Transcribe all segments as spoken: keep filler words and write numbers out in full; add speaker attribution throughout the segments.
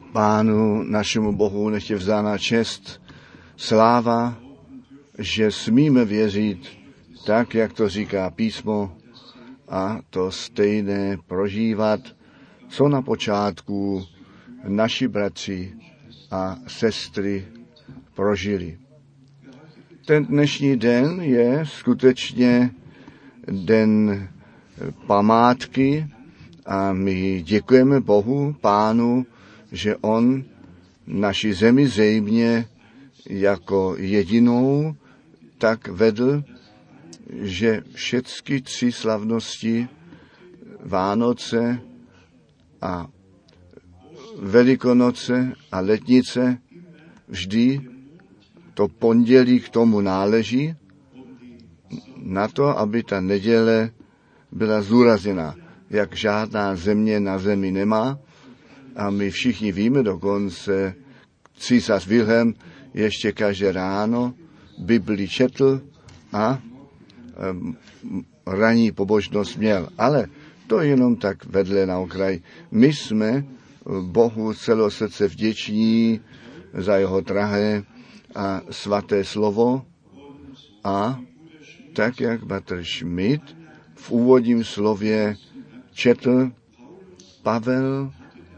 Speaker 1: Pánu našemu Bohu nech je vzána čest, sláva, že smíme věřit tak, jak to říká písmo, a to stejné prožívat, co na počátku naši bratři a sestry prožili. Ten dnešní den je skutečně den památky a my děkujeme Bohu, Pánu, že On naši zemi zřejmě jako jedinou tak vedl, že všechny tři slavnosti, Vánoce a Velikonoce a Letnice, vždy to pondělí k tomu náleží, na to, aby ta neděle byla zúrazněna, jak žádná země na zemi nemá. A my všichni víme, dokonce císař Vilhelm ještě každé ráno Bibli četl a um, ranní pobožnost měl. Ale to jenom tak vedle na okraj. My jsme Bohu celého srdce vděční za jeho drahé a svaté slovo a tak, jak bratr Schmidt v úvodním slově četl, Pavel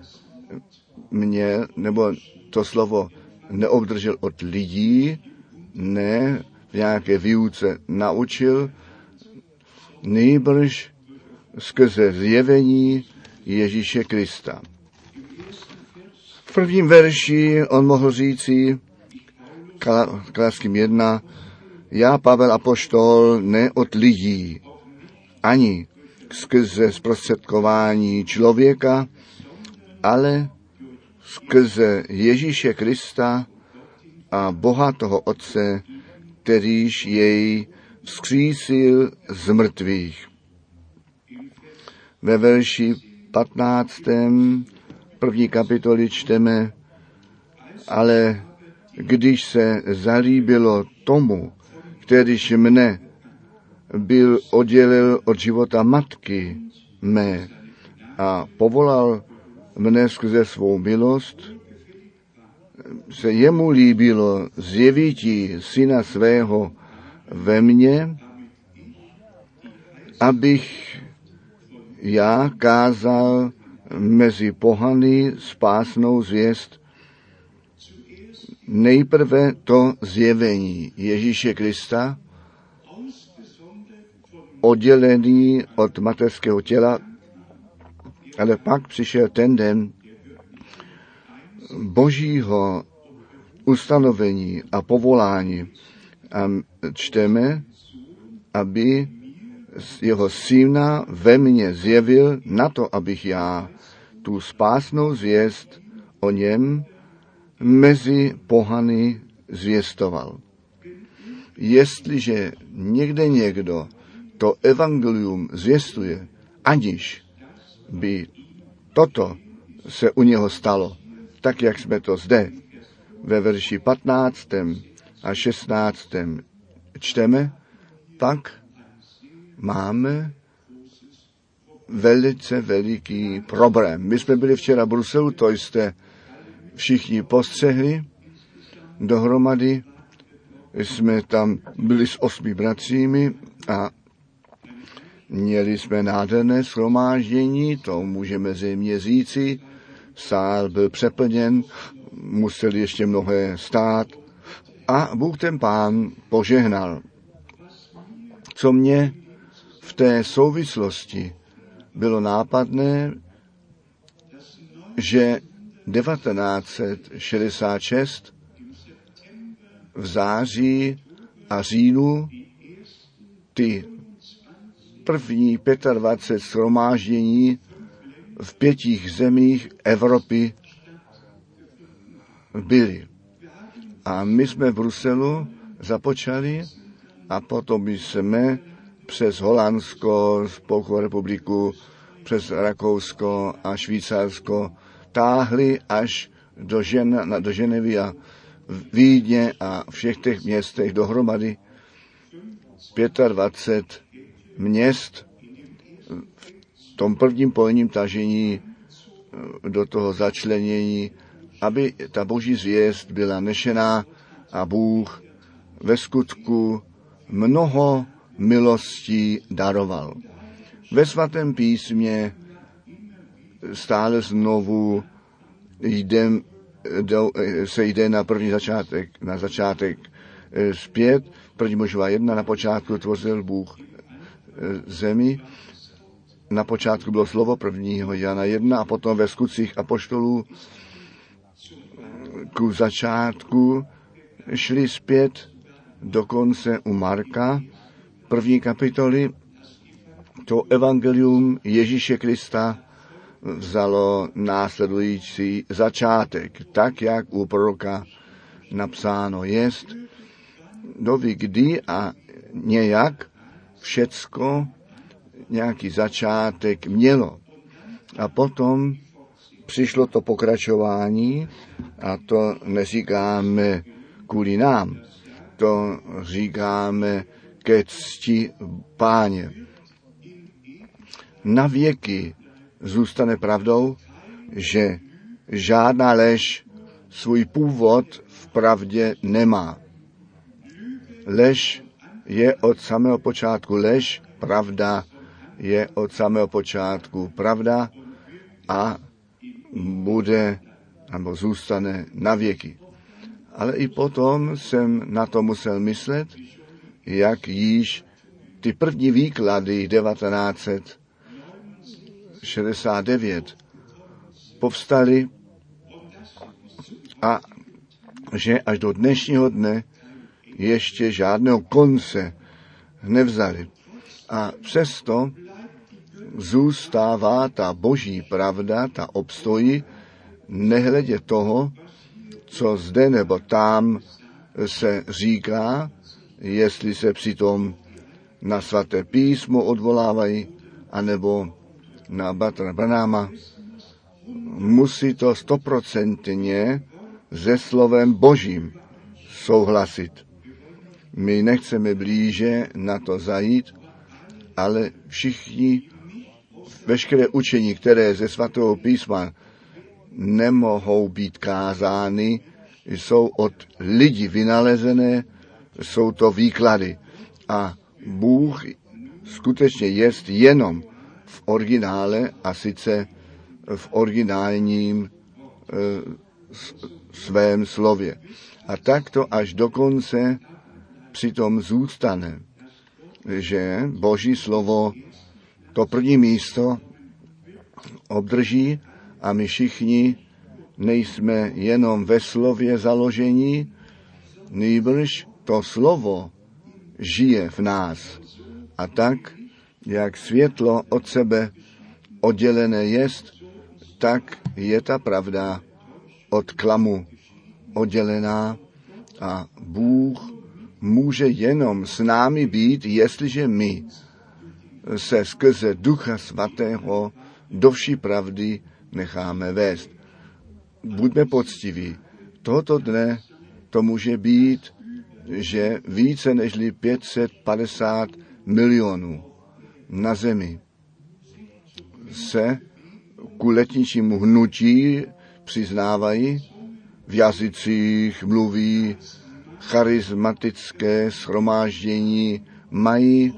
Speaker 1: měl, nebo to slovo neobdržel od lidí, ne v nějaké výuce naučil, nýbrž skrze zjevení Ježíše Krista. V prvním verši on mohl říci, Kalaským jedna, já, Pavel apoštol, ne od lidí, ani skrze zprostředkování člověka, ale skrze Ježíše Krista a Boha toho Otce, kterýž jej vzkřísil z mrtvých. Ve verši patnáctém první kapitoly čteme, ale když se zalíbilo tomu, kterýž mne byl oddělil od života matky mé a povolal mne skrze svou milost, se jemu líbilo zjevití syna svého ve mně, abych já kázal mezi pohany spásnou zvěst, nejprve to zjevení Ježíše Krista, oddělený od mateřského těla, ale pak přišel ten den Božího ustanovení a povolání. A čteme, aby jeho syna ve mně zjevil na to, abych já tu spásnou zvěst o něm mezi pohany zvěstoval. Jestliže někde někdo to evangelium zvěstuje, aniž by toto se u něho stalo, tak jak jsme to zde ve verši patnáctém a šestnáctém čteme, pak máme velice veliký problém. My jsme byli včera v Bruselu, to jste všichni postřehli, dohromady jsme tam byli s osmi bratřími a měli jsme nádherné shromáždění, to můžeme zřejmě říci, sál byl přeplněn, museli ještě mnohé stát a Bůh ten Pán požehnal. Co mě v té souvislosti bylo nápadné, že devatenáct set šedesát šest v září a říjnu ty první dvacet pět shromáždění v pětích zemích Evropy byly. A my jsme v Bruselu započali a potom jsme přes Holandsko, Spolkovou republiku, přes Rakousko a Švýcarsko táhli až do, Žen, do Ženevy a Vídně a všech těch městech dohromady dvacet pět měst v tom prvním polním tažení do toho začlenění aby ta boží zvěst byla nešená a Bůh ve skutku mnoho milostí daroval. Ve svatém písmě stále znovu jdem, do, se jde na první začátek, na začátek zpět. První Mojžíšova jedna, na počátku tvořil Bůh zemi. Na počátku bylo slovo prvního Jana jedna a potom ve skutcích apoštolů ku začátku šli zpět dokonce u Marka, první kapitoly. To evangelium Ježíše Krista vzalo následující začátek, tak jak u proroka napsáno jest, doby kdy a nějak všecko nějaký začátek mělo. A potom přišlo to pokračování a to neříkáme kvůli nám, to říkáme ke cti Páně. Na věky zůstane pravdou, že žádná lež svůj původ v pravdě nemá. Lež je od samého počátku lež, pravda je od samého počátku pravda a bude nebo zůstane na věky. Ale i potom jsem na to musel myslet, jak již ty první výklady devatenáct šedesát devět povstaly a že až do dnešního dne ještě žádného konce nevzali. A přesto zůstává ta boží pravda, ta obstojí, nehledě toho, co zde nebo tam se říká, jestli se přitom na svaté písmo odvolávají, anebo na Bratra Branhama, musí to stoprocentně se slovem božím souhlasit. My nechceme blíže na to zajít, ale všichni, veškeré učení, které ze svatého písma nemohou být kázány, jsou od lidí vynalezené, jsou to výklady. A Bůh skutečně jest jenom v originále a sice v originálním e, svém slově. A tak to až do konce přitom zůstane, že Boží slovo to první místo obdrží a my všichni nejsme jenom ve slově založení, nýbrž to slovo žije v nás. A tak, jak světlo od sebe oddělené jest, tak je ta pravda od klamu oddělená a Bůh může jenom s námi být, jestliže my se skrze Ducha Svatého do vší pravdy necháme vést. Buďme poctiví. Tohoto dne to může být, že více než pět set padesát milionů na zemi se ku letničímu hnutí přiznávají, v jazycích mluví, charismatické shromáždění mají,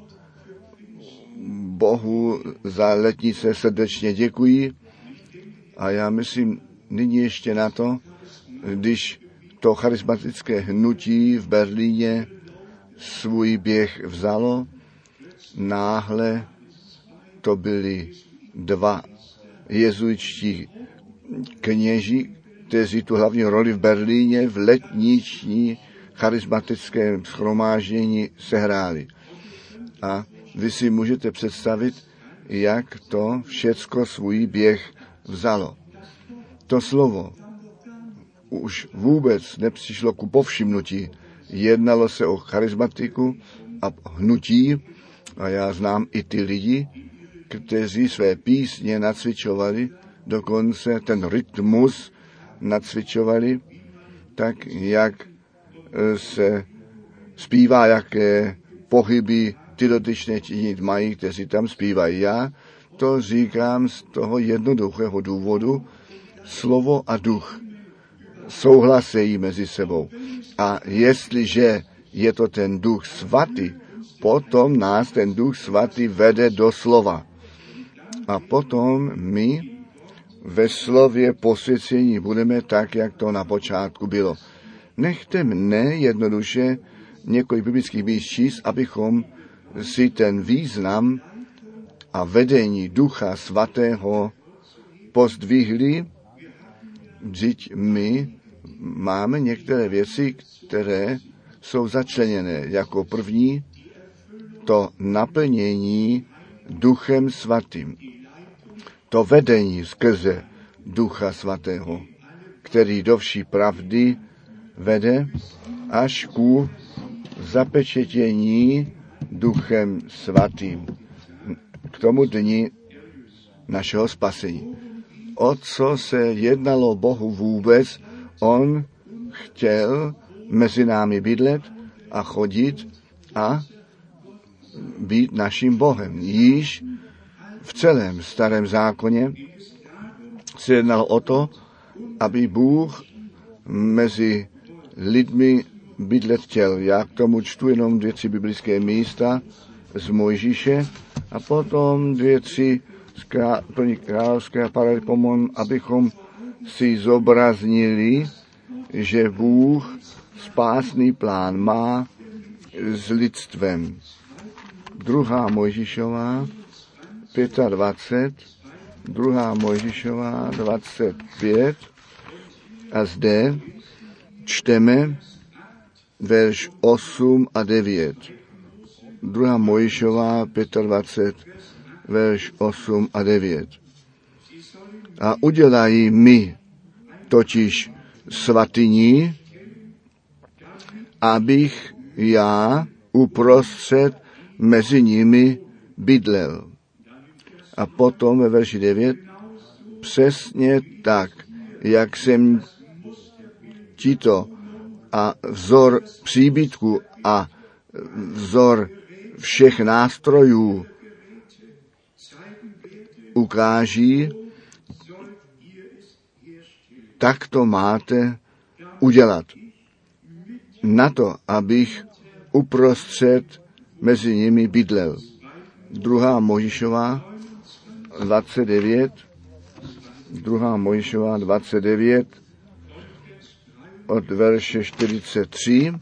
Speaker 1: Bohu za letnice srdečně děkují. A já myslím nyní ještě na to, když to charismatické hnutí v Berlíně svůj běh vzalo, náhle to byli dva jezuitští kněži, kteří tu hlavní roli v Berlíně v letniční charismatickém shromáždění sehráli. A vy si můžete představit, jak to všecko svůj běh vzalo. To slovo už vůbec nepřišlo ku povšimnutí. Jednalo se o charismatiku a hnutí a já znám i ty lidi, kteří své písně nacvičovali, dokonce ten rytmus nacvičovali, tak jak se zpívá, jaké pohyby ty dotyčné činit mají, kteří tam zpívají. Já to říkám z toho jednoduchého důvodu, slovo a duch souhlasejí mezi sebou. A jestliže je to ten Duch Svatý, potom nás ten Duch Svatý vede do slova. A potom my ve slově posvěcení budeme tak, jak to na počátku bylo. Nechte mne jednoduše několik biblických míst číst, abychom si ten význam a vedení Ducha Svatého pozdvihli. Vždyť my máme některé věci, které jsou začleněné. Jako první to naplnění Duchem Svatým. To vedení skrze Ducha Svatého, který do vší pravdy vede až ku zapečetění Duchem Svatým k tomu dni našeho spasení. O co se jednalo Bohu vůbec, on chtěl mezi námi bydlet a chodit a být naším Bohem. Již v celém starém zákoně se jednalo o to, aby Bůh mezi lidmi bydlet chtěl. Já k tomu čtu jenom dvě, tři biblické místa z Mojžíše a potom dvě, tři z krá, první královské paralipomon, abychom si zobraznili, že Bůh spásný plán má s lidstvem. Druhá Mojžíšová dvacet pět, druhá Mojžíšová dvacet pět a zde čteme verš osm a devět. Druhá Mojžíšová dvacet pět, verš osm a devět. A udělají mi totiž svatyni, abych já uprostřed mezi nimi bydlel. A potom ve verši devět, přesně tak, jak jsem ti to a vzor příbytku a vzor všech nástrojů ukáží, tak to máte udělat. Na to, abych uprostřed mezi nimi bydlel. Druhá Mojžíšová dvacet devět, druhá Mojžíšová dvacet devět od verše čtyřicet tři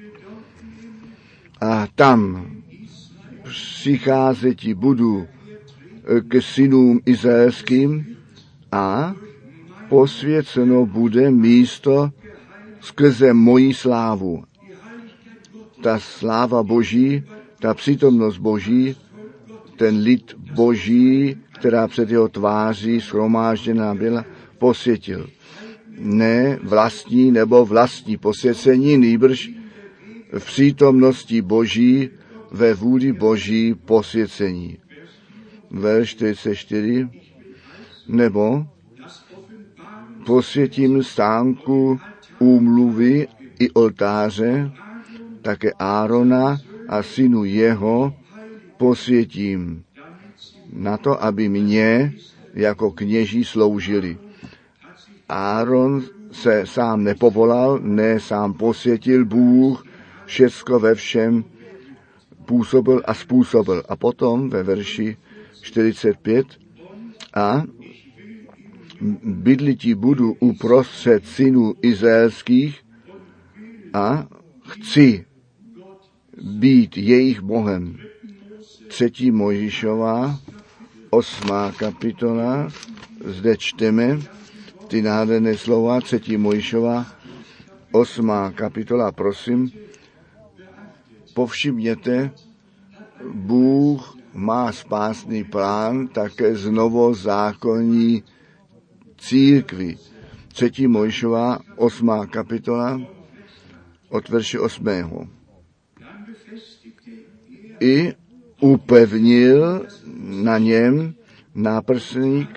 Speaker 1: a tam přicházeti budu k synům izraelským a posvěceno bude místo skrze moji slávu. Ta sláva Boží, ta přítomnost Boží, ten lid Boží, která před jeho tváří shromážděná byla, posvětil. Ne vlastní nebo vlastní posvěcení, nýbrž v přítomnosti Boží, ve vůli Boží posvěcení. Verš čtyřicet čtyři, nebo posvětím stánku úmluvy i oltáře, také Árona a synu jeho posvětím, na to, aby mě jako kněží sloužili. Áron se sám nepovolal, ne sám posvětil, Bůh všecko ve všem působil a způsobil. A potom ve verši čtyřicet pět a bydliti budu uprostřed synů izraelských a chci být jejich Bohem. Třetí Mojžíšová, osmá kapitola, zde čteme ty nádherné slova, třetí Mojžíšová, osmá kapitola, prosím, povšimněte, Bůh má spásný plán také z novozákonní církvi. Třetí Mojžíšová, osmá kapitola, od verše osmého. I upevnil na něm náprsník,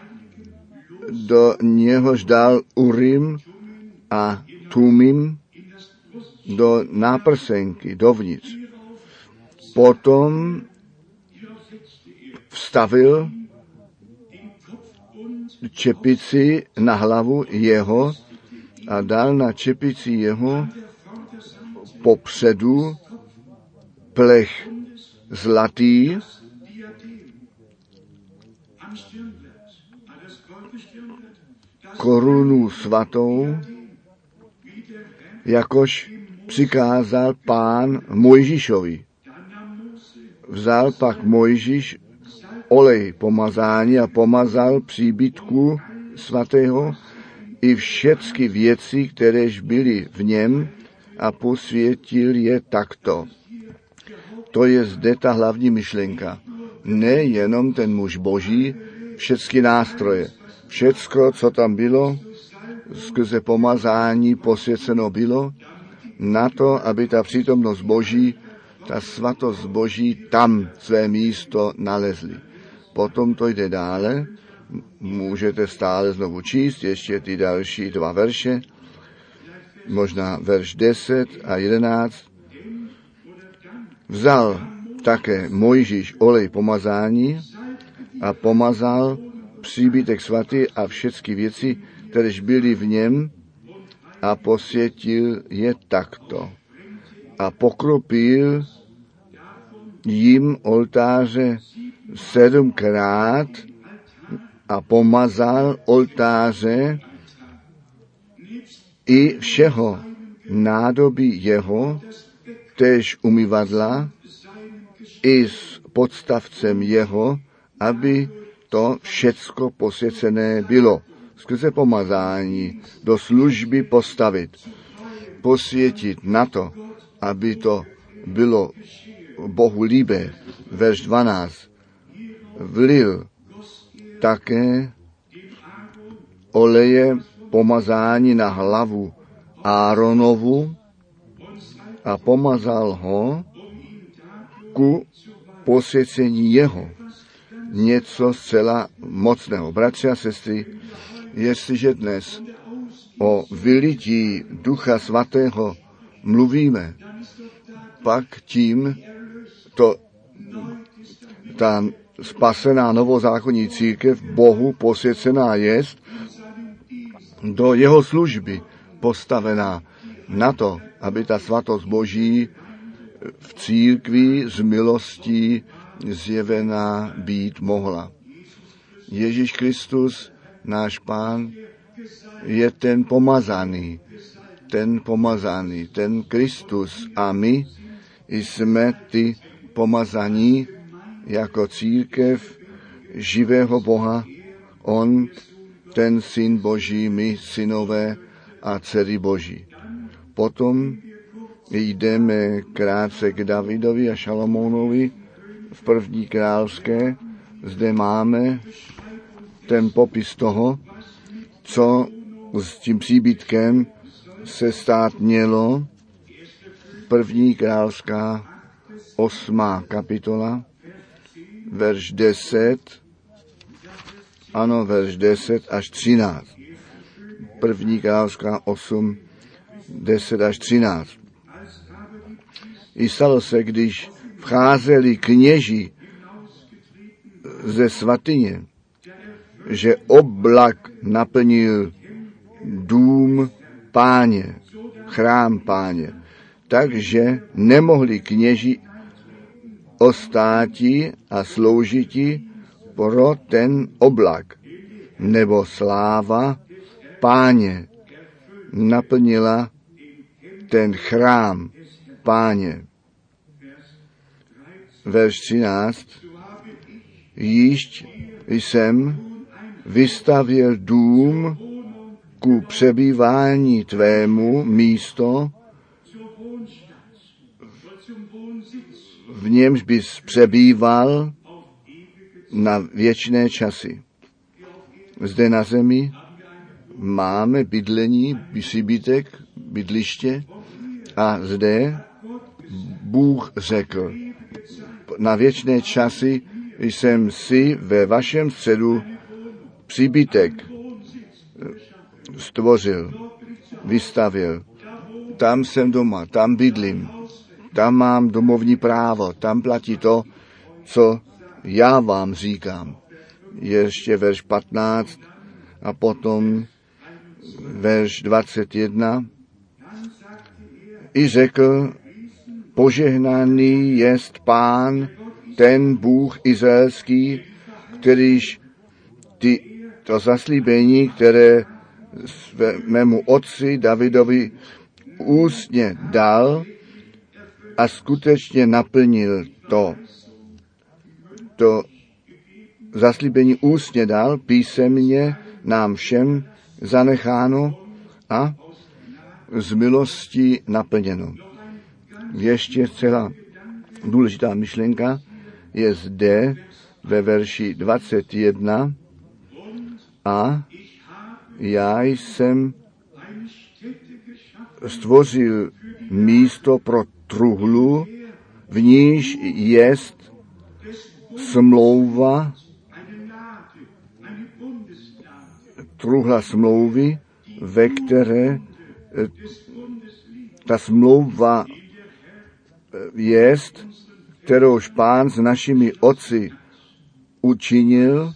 Speaker 1: do něhož dal Urim a Tumim do náprsenky, dovnitř. Potom vstavil čepici na hlavu jeho a dal na čepici jeho popředu plech zlatý, korunu svatou, jakož přikázal Pán Mojžíšovi. Vzal pak Mojžíš olej pomazání a pomazal příbytku svatého i všechny věci, kteréž byly v něm, a posvětil je takto. To je zde ta hlavní myšlenka. Nejenom ten muž boží, všechny nástroje, všecko, co tam bylo, skrze pomazání posvěceno bylo, na to, aby ta přítomnost boží, ta svatost boží tam své místo nalezli. Potom to jde dále, můžete stále znovu číst, ještě ty další dva verše, možná verš deset a jedenáct. Vzal také Mojžíš olej pomazání a pomazal příbytek svatý a všechny věci, kteréž byly v něm, a posvětil je takto. A pokropil jim oltáře sedmkrát a pomazal oltáře i všeho nádobí jeho, též umyvadla, i s podstavcem jeho, aby to všecko posvěcené bylo. Skrze pomazání do služby postavit, posvětit na to, aby to bylo Bohu líbé. Verš dvanáct. Vlil také oleje pomazání na hlavu Áronovu a pomazal ho ku posvěcení jeho. Něco zcela mocného. Bratři a sestry, jestliže dnes o vylití Ducha Svatého mluvíme, pak tím to ta spasená novozákonní církev Bohu posvěcená jest, do jeho služby postavená na to, aby ta svatost Boží v církvi z milostí zjevená být mohla. Ježíš Kristus, náš Pán, je ten pomazaný, ten pomazaný, ten Kristus, a my jsme ty pomazaní jako církev živého Boha, on, ten Syn Boží, my synové a dcery Boží. Potom jdeme krátce k Davidovi a Šalomounovi v první královské. Zde máme ten popis toho, co s tím příbytkem se stát mělo. První královská osmá kapitola, verš deset, ano, verš deset až třináct. První královská osm, deset až třináct. I stalo se, když vcházeli kněži ze svatyně, že oblak naplnil dům Páně, chrám Páně, takže nemohli kněži ostáti a sloužiti pro ten oblak, nebo sláva Páně naplnila ten chrám Páně. Verš třináct. Již jsem vystavěl dům ku přebývání tvému místo, v němž bys přebýval na věčné časy. Zde na zemi máme bydlení, příbytek, bydliště, a zde Bůh řekl, na věčné časy jsem si ve vašem středu příbytek stvořil, vystavil. Tam jsem doma, tam bydlím, tam mám domovní právo, tam platí to, co já vám říkám. Ještě verš patnáct a potom verš dvacet jedna. I řekl, požehnaný jest Pán, ten Bůh izraelský, kterýž ty, to zaslíbení, které mému otci Davidovi ústně dal a skutečně naplnil to. To zaslíbení ústně dal, písemně nám všem zanecháno a z milostí naplněno. Ještě celá důležitá myšlenka je zde ve verši dvacet jedna. A já jsem stvořil místo pro truhlu, v níž jest smlouva, truhla smlouvy, ve které ta smlouva jest, kterouž Pán s našimi otci učinil,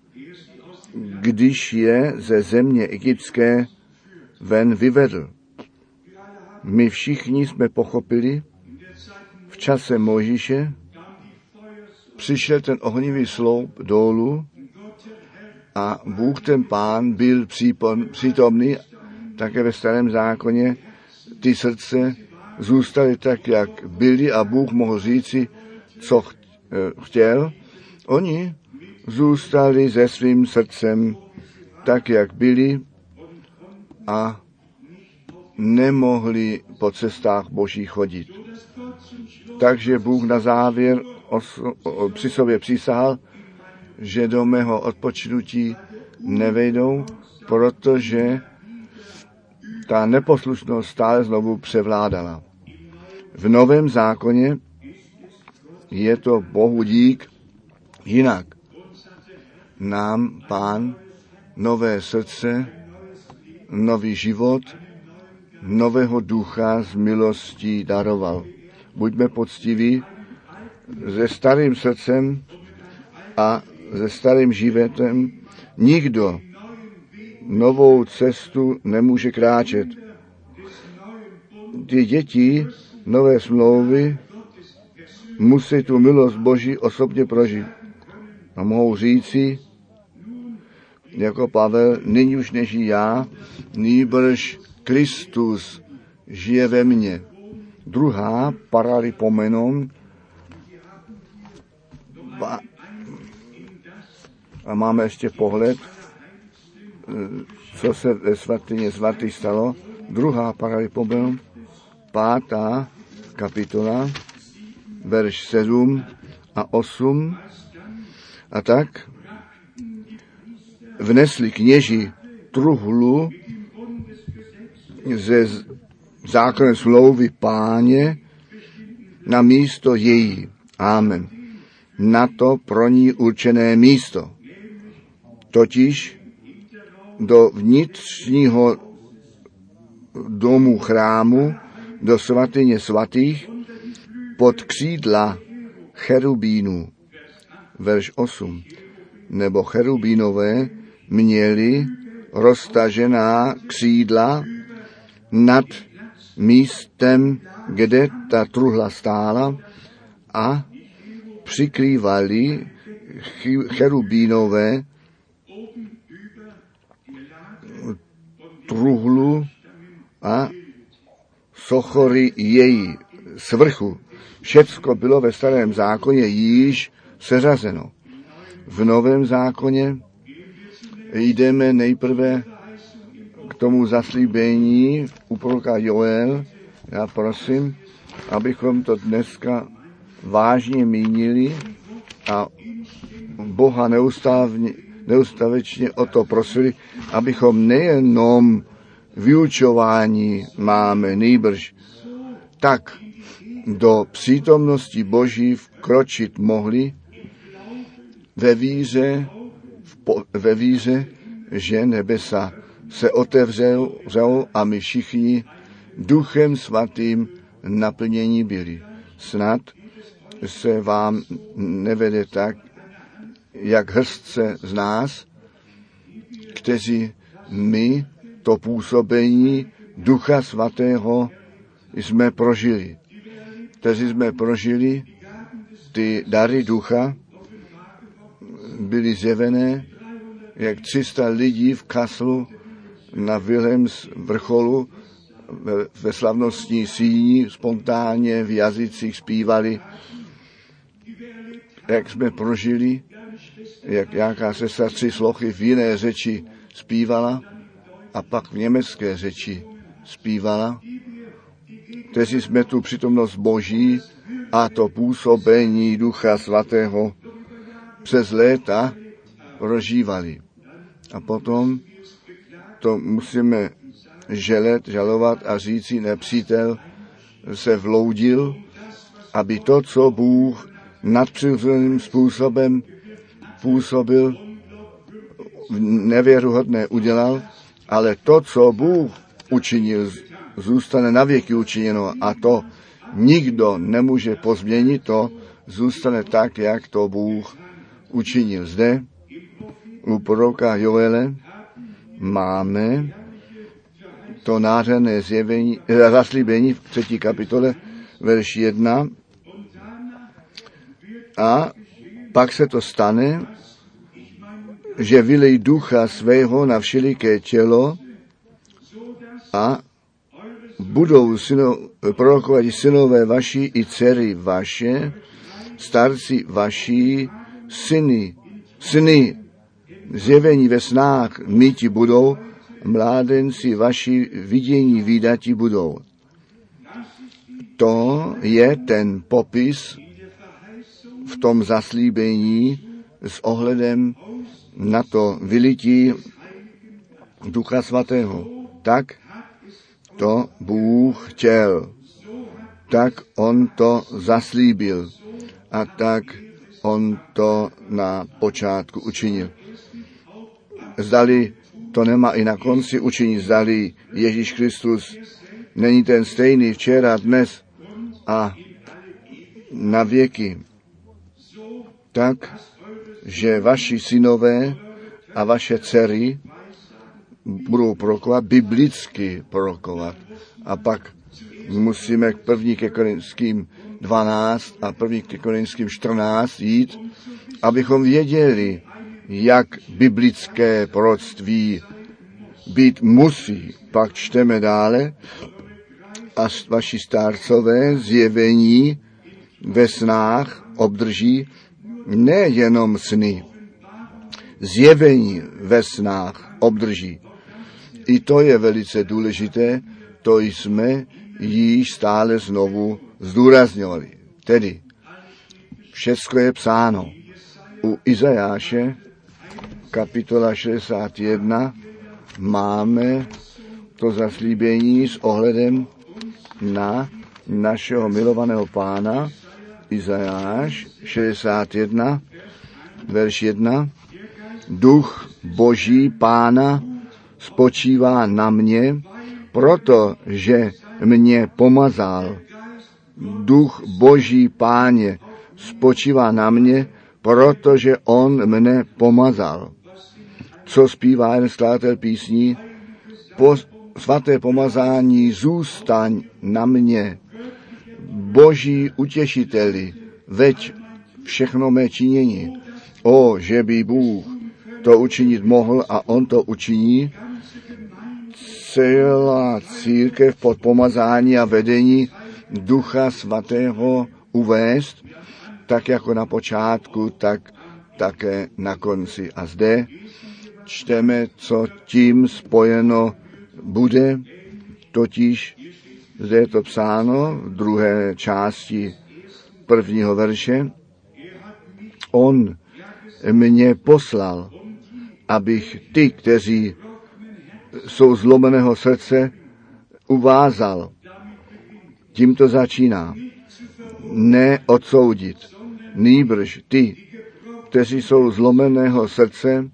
Speaker 1: když je ze země egyptské ven vyvedl. My všichni jsme pochopili, v čase Mojžíše přišel ten ohnivý sloup dolů a Bůh ten Pán byl přítomný, také ve Starém zákoně ty srdce zůstaly tak, jak byly a Bůh mohl říci, co chtěl. Oni zůstali se svým srdcem tak, jak byli a nemohli po cestách Boží chodit. Takže Bůh na závěr oso, o, při sobě přísahal, že do mého odpočinutí nevejdou, protože ta neposlušnost stále znovu převládala. V Novém zákoně je to Bohu dík jinak. Nám Pán nové srdce, nový život, nového ducha z milostí daroval. Buďme poctiví, se starým srdcem a se starým životem nikdo novou cestu nemůže kráčet. Ty děti nové smlouvy musí tu milost Boží osobně prožít. A mohou říci, jako Pavel, nyní už nežijí já, nýbrž Kristus žije ve mně. Druhá paralipomenon a máme ještě pohled, co se ve svatyně svatý stalo. Druhá paralipomenon, pátá kapitola, verš sedm a osm. A tak vnesli kněži truhlu ze zákonné smlouvy Páně na místo její. Amen. Na to pro ní určené místo. Totiž do vnitřního domu chrámu, do svatyně svatých, pod křídla cherubínů. Verš osm. Nebo cherubínové měli roztažená křídla nad místem, kde ta truhla stála, a přikrývali cherubínové truhlu a sochory její svrchu. Všecko bylo ve Starém zákoně již seřazeno. V Novém zákoně jdeme nejprve k tomu zaslíbení u proroka Joel. Já prosím, abychom to dneska vážně mínili a Boha neustávně, neustavečně o to prosili, abychom nejenom vyučování máme, nýbrž tak do přítomnosti Boží vkročit mohli ve víře, ve víře, že nebesa se otevřou a my všichni Duchem Svatým naplnění byli. Snad se vám nevede tak, jak hrstce z nás, kteří my to působení Ducha Svatého jsme prožili. Kteří jsme prožili ty dary Ducha, byly zjevené, jak tři sta lidí v Kaslu na Wilhelms vrcholu ve slavnostní síni spontánně v jazycích zpívali, jak jsme prožili, jak jaká sestra tři slochy v jiné řeči zpívala a pak v německé řeči zpívala. Kteří jsme tu přítomnost Boží a to působení Ducha Svatého přes léta prožívali. A potom to musíme želet, žalovat a říci, nepřítel se vloudil, aby to, co Bůh nadpřirozeným způsobem působil, nevěruhodné udělal, ale to, co Bůh učinil, zůstane navěky učiněno a to nikdo nemůže pozměnit, to zůstane tak, jak to Bůh učinil. Zde u proroka Joele máme to nádherné zjevení, zaslíbení v třetí kapitole, verš jedna. A pak se to stane, že vylej ducha svého na všeliké tělo a budou syno, prorokovat synové vaši i dcery vaše, starci vaši, syny, syny zjevení ve snách míti budou, mládenci vaši vidění vídati budou. To je ten popis v tom zaslíbení s ohledem na to vylití Ducha Svatého. Tak to Bůh chtěl, tak on to zaslíbil a tak on to na počátku učinil. Zdali to nemá i na konci učinit, zdali Ježíš Kristus není ten stejný včera, dnes a na věky. Tak, že vaši synové a vaše dcery budou prorokovat, biblicky prorokovat. A pak musíme k první ke Korinským dvanáct a první ke Korinským čtrnáct jít, abychom věděli, jak biblické proroctví být musí. Pak čteme dále, a vaši starcové zjevení ve snách obdrží nejenom sny, zjevení ve snách obdrží. I to je velice důležité, to jsme již stále znovu zdůrazňovali. Tedy všecko je psáno. U Izajáše kapitola šedesát jedna máme to zaslíbení s ohledem na našeho milovaného Pána. Izajáš šedesát jedna, verš jedna. Duch Boží Pána spočívá na mě, protože mě pomazal. Duch Boží Páně spočívá na mě, protože on mne pomazal. Co zpívá jeden skladatel písní? Po svaté pomazání zůstaň na mě. Boží utěšiteli, veď všechno mé činění. O, že by Bůh to učinit mohl a on to učiní. Celá církev pod pomazání a vedení Ducha Svatého uvést, tak jako na počátku, tak také na konci. A zde čteme, co tím spojeno bude, totiž zde je to psáno v druhé části prvního verše. On mě poslal, abych ty, kteří jsou zlomeného srdce, uvázal. Tím to začíná. Ne odsoudit, nýbrž ty, kteří jsou zlomeného srdce,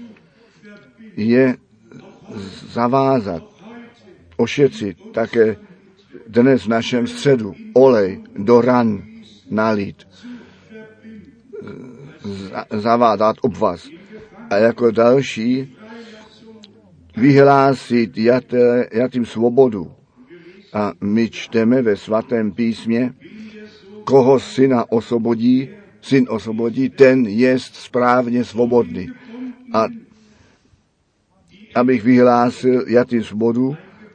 Speaker 1: je zavázat, ošetřit, také dnes v našem středu olej do ran nalít, zavádat obvaz. A jako další vyhlásit jaté, jatým svobodu. A my čteme ve svatém písmě, koho syna osvobodí, syn osvobodí, ten jest správně svobodný. A abych vyhlásil jatým svobodu,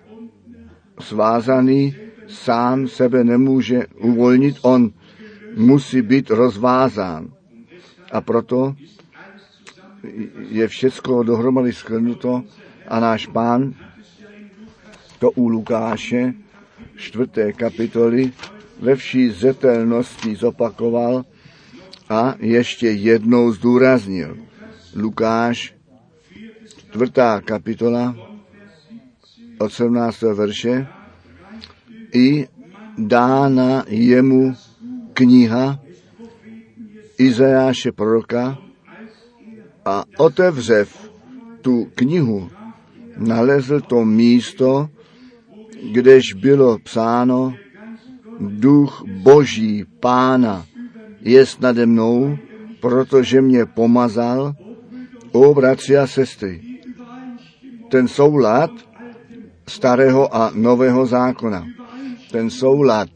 Speaker 1: svázaný sám sebe nemůže uvolnit, on musí být rozvázán. A proto je všecko dohromady shrnuto a náš Pán to u Lukáše čtvrté kapitoly ve vší zřetelnosti zopakoval a ještě jednou zdůraznil. Lukáš čtvrtá kapitola od sedmnáctého verše i dána jemu kniha Izajáše proroka a otevřev tu knihu nalezl to místo, kdež bylo psáno Duch Boží Pána jest nade mnou, protože mě pomazal, o bratři a sestry. Ten soulad starého a nového zákona, ten soulad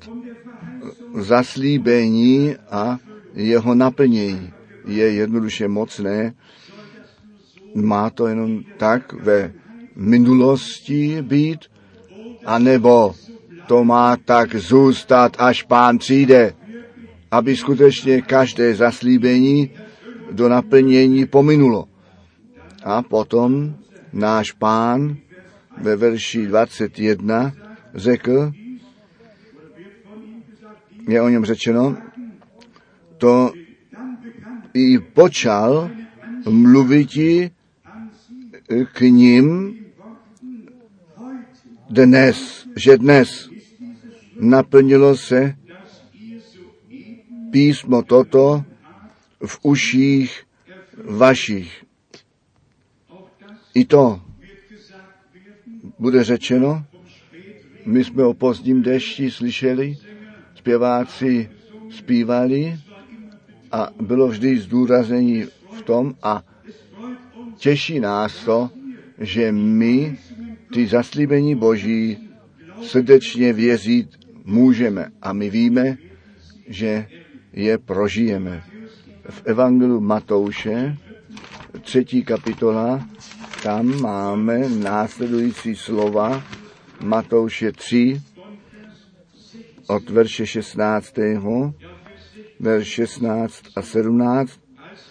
Speaker 1: zaslíbení a jeho naplnění je jednoduše mocné. Má to jenom tak ve minulosti být, anebo to má tak zůstat, až Pán přijde, aby skutečně každé zaslíbení do naplnění pominulo. A potom náš Pán ve verši dvacet jedna řekl, je o něm řečeno, to i počal mluviti k ním dnes, že dnes naplnilo se písmo toto v uších vašich. I to bude řečeno. My jsme o pozdním dešti slyšeli, zpěváci zpívali a bylo vždy zdůraznění v tom a těší nás to, že my ty zaslíbení Boží srdečně věřit můžeme a my víme, že je prožijeme. V Evangeliu Matouše, třetí kapitola, tam máme následující slova Matouše tři od verše šestnáctého verš šestnáct a sedmnáct.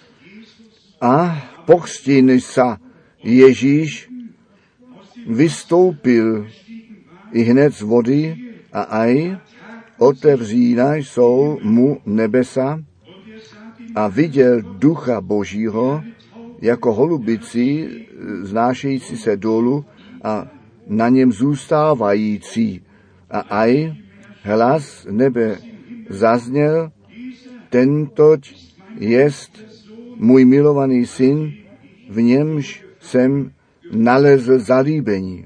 Speaker 1: A pokřtěný sa Ježíš vystoupil i hned z vody a aj otevřína jsou mu nebesa a viděl Ducha Božího jako holubici znášející se dolů a na něm zůstávající. A aj hlas nebe zazněl, tentoť jest můj milovaný syn, v němž jsem nalezl zalíbení.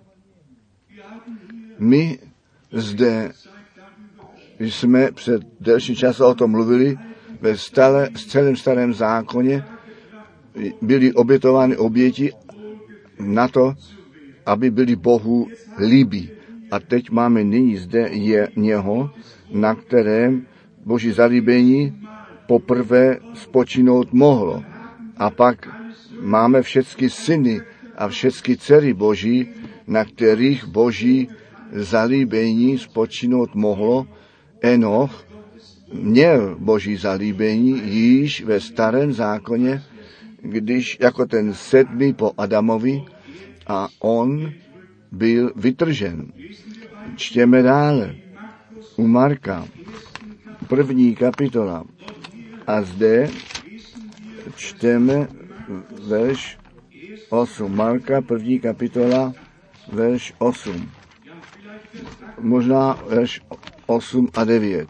Speaker 1: My zde jsme před delší času o tom mluvili, ve stále, v celém starém zákoně byly obětovány oběti na to, aby byli Bohu líbí. A teď máme nyní zde je něho, na kterém Boží zalíbení poprvé spočinout mohlo. A pak máme všechny syny a všechny dcery Boží, na kterých Boží zalíbení spočinout mohlo. Enoch měl Boží zalíbení již ve starém zákoně, když jako ten sedmý po Adamovi a on byl vytržen. Čtěme dále u Marka, první kapitola. A zde čteme verš osm. Marka, první kapitola, verš osm. Možná verš osm a devět.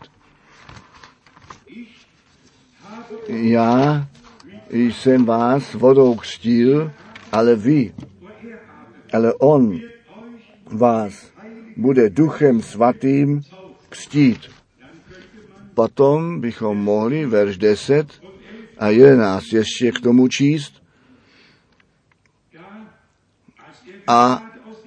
Speaker 1: Já jsem vás vodou křtil, ale vy, ale on vás bude Duchem Svatým křtít. Potom bychom mohli verš deset a jedenáct ještě k tomu číst. a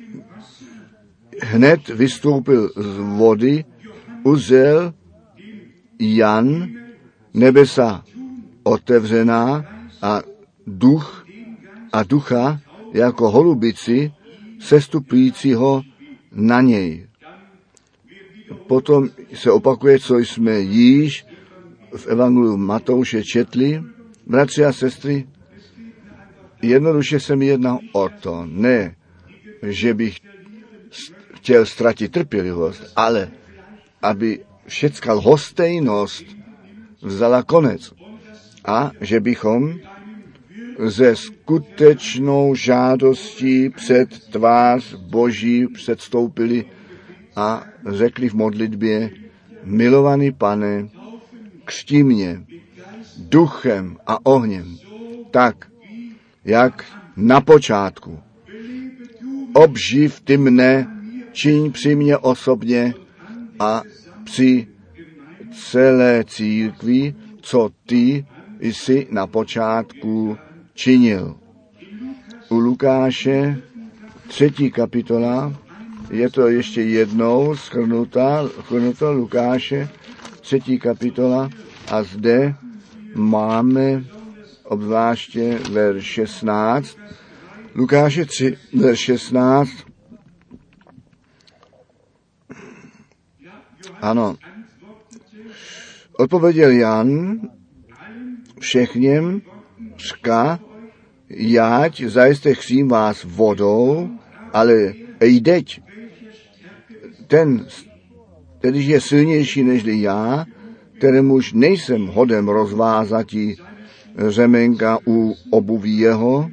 Speaker 1: hned vystoupil z vody, uzřel Jan, nebesa otevřená a duch a ducha jako holubici sestupujícího na něj. Potom se opakuje, co jsme již v Evangeliu Matouše četli. Bratři a sestry, jednoduše se mi jedná o to, ne, že bych chtěl ztratit trpělivost, ale aby všecká lhostejnost vzala konec a že bychom ze skutečnou žádostí před tvář Boží předstoupili a řekli v modlitbě: milovaný Pane, křti mě duchem a ohněm, tak, jak na počátku. Obživ ty mne, čiň při mně osobně a při celé církvi, co ty jsi na počátku činil. U Lukáše třetí kapitola, je to ještě jednou shrnuto Lukáše třetí kapitola a zde máme obzvláště verš šestnáct. Lukáše tři, verš šestnáct. Ano. Odpověděl Jan všechněm, řka, jať zajisté chřím vás vodou, ale jdeť, ten, který je silnější nežli já, kterémuž nejsem hodem rozvázatí řemenka u obuví jeho,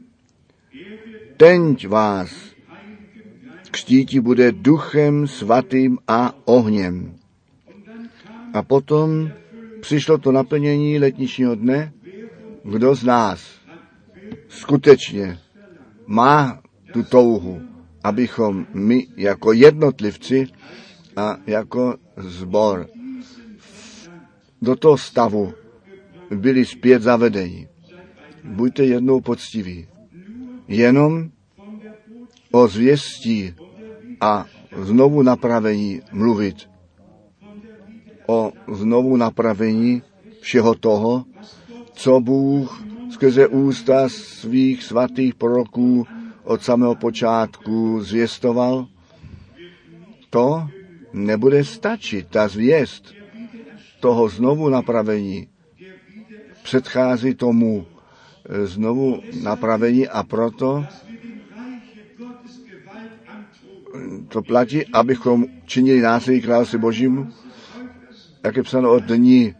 Speaker 1: tenť vás křtíti bude duchem svatým a ohněm. A potom přišlo to naplnění letničního dne. Kdo z nás skutečně má tu touhu, abychom my jako jednotlivci a jako sbor do toho stavu byli zpět zavedeni. Buďte jednou poctiví. Jenom o zvěstí a znovu napravení mluvit. O znovu napravení všeho toho, co Bůh skrze ústa svých svatých proroků od samého počátku zvěstoval. To nebude stačit. Ta zvěst toho znovu napravení předchází tomu znovu napravení a proto to platí, abychom činili násilí království Božímu, jak je psáno od dní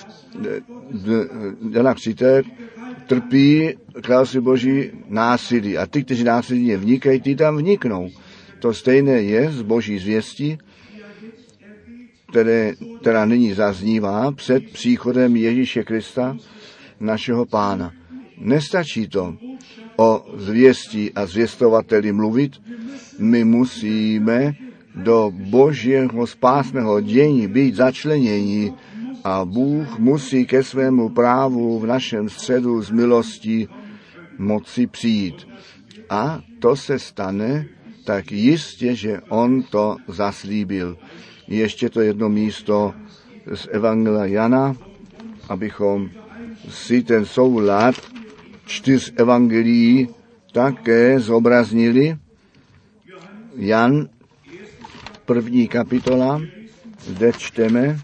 Speaker 1: Jana Křtitele, trpí království Boží násilí a ty, kteří násilí nevnikají, ty tam vniknou. To stejné je z Boží zvěstí, které, která nyní zaznívá před příchodem Ježíše Krista, našeho Pána. Nestačí to o zvěstí a zvěstovateli mluvit, my musíme do Božího spásného dění být začleněni a Bůh musí ke svému právu v našem středu z milostí moci přijít. A to se stane tak jistě, že on to zaslíbil. Ještě to jedno místo z Evangelia Jana, abychom si ten soulad čtyř evangelií také zobraznili. Jan, první kapitola, zde čteme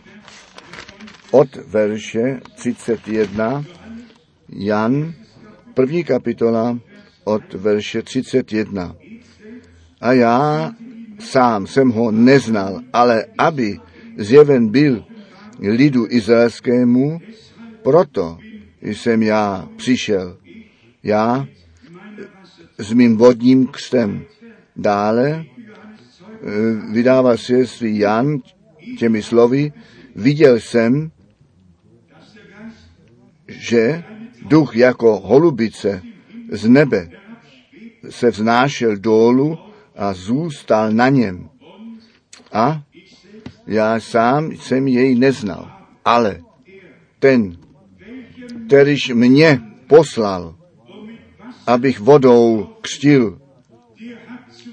Speaker 1: od verše třicet jedna. Jan, první kapitola, od verše třicet jedna. A já sám jsem ho neznal, ale aby zjeven byl lidu izraelskému, proto jsem já přišel. Já s mým vodním křtem. Dále vydává svědectví Jan těmi slovy: viděl jsem, že duch jako holubice z nebe se vznášel dolů a zůstal na něm. A já sám jsem jej neznal, ale ten, kterýž mě poslal, abych vodou křtil,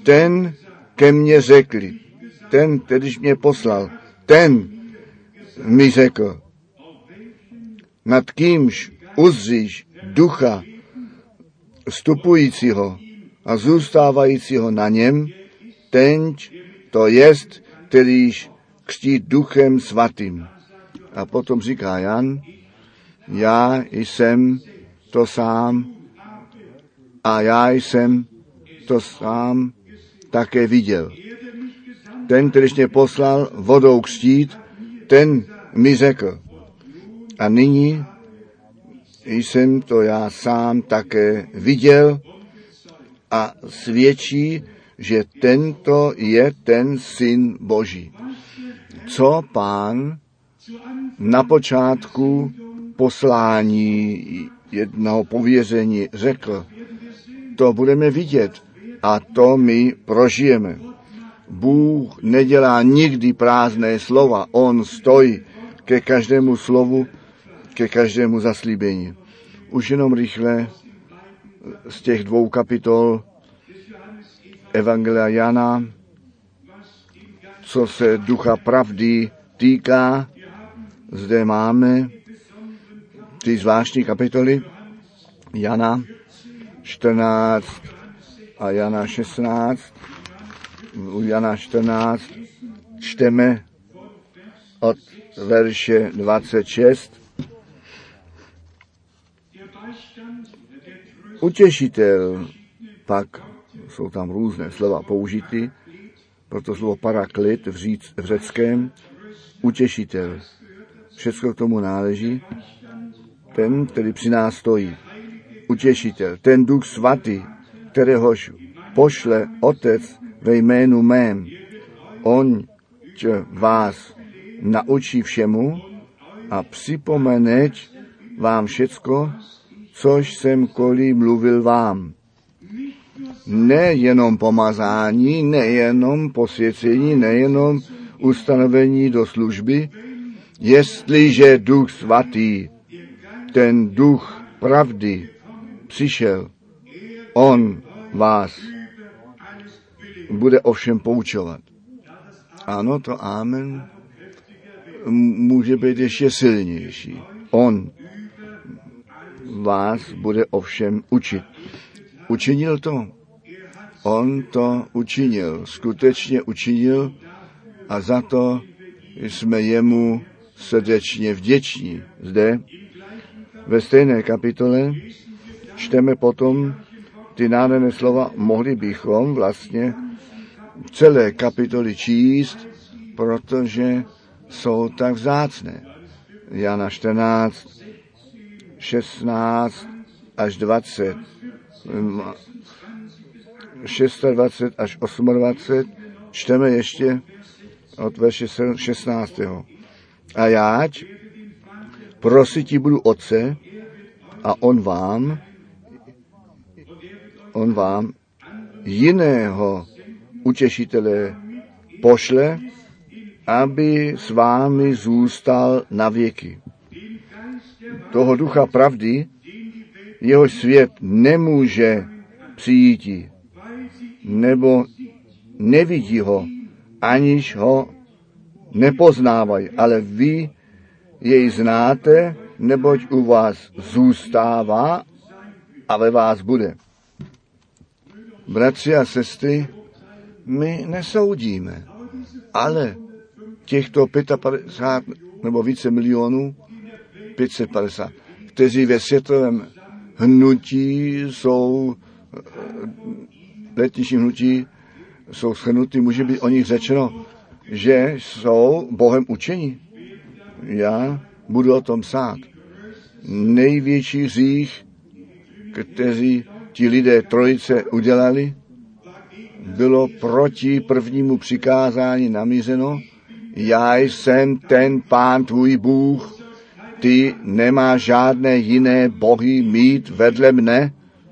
Speaker 1: ten ke mně řekli, ten, kterýž mě poslal, ten mi řekl, nad kýmž uzříš ducha vstupujícího a zůstávajícího na něm, tenč to jest, kterýž křtí duchem svatým. A potom říká Jan, já jsem to sám a já jsem to sám také viděl. Ten, kterýž mě poslal vodou křtít, ten mi řekl. A nyní jsem to já sám také viděl a svědčí, že tento je ten Syn Boží. Co Pán na počátku poslání jednoho pověření řekl, to budeme vidět a to my prožijeme. Bůh nedělá nikdy prázdné slova, on stojí ke každému slovu, ke každému zaslíbení. Už jenom rychle z těch dvou kapitol Evangelia Jana, co se ducha pravdy týká, zde máme ty zvláštní kapitoly Jana čtrnáct a Jana šestnáct. U Jana čtrnáct čteme od verše dvacet šest. Utěšitel, pak jsou tam různé slova použity, proto slovo paraklit v, říc, v řeckém, utěšitel. Všechno k tomu náleží. Ten, který při nás stojí. Utěšitel. Ten duch svatý, kteréhož pošle Otec ve jménu mém. On vás naučí všemu a připomeneť vám všecko, což jsem koli mluvil vám. Nejenom pomazání, nejenom posvěcení, nejenom ustanovení do služby, jestliže duch svatý, ten duch pravdy přišel, on vás bude ovšem poučovat. Ano, to amen může být ještě silnější. On vás bude ovšem učit. Učinil to. On to učinil. Skutečně učinil a za to jsme jemu srdečně vděční. Zde ve stejné kapitole čteme potom ty nádherné slova, mohli bychom vlastně celé kapitoly číst, protože jsou tak vzácné. Jana čtrnáct, šestnáct až dvacet, dvacet šest až dvacet osm, čteme ještě od verše šestnáctého. A jáť prositi budu Otce a on vám, on vám jiného utěšitele pošle, aby s vámi zůstal na věky. Toho ducha pravdy, jeho svět nemůže přijít, nebo nevidí ho, aniž ho nepoznávají, ale vy jej znáte, neboť u vás zůstává a ve vás bude. Bratři a sestry, my nesoudíme, ale těchto padesát pět nebo více milionů, pět set padesát, kteří ve světovém hnutí jsou, letničním hnutí jsou shrnutí, může být o nich řečeno, že jsou Bohem učeni. Já budu o tom psát. Největší hřích, kteří ti lidé trojice udělali, bylo proti prvnímu přikázání namířeno. Já jsem ten Pán tvůj Bůh, ty nemáš žádné jiné bohy mít vedle mne.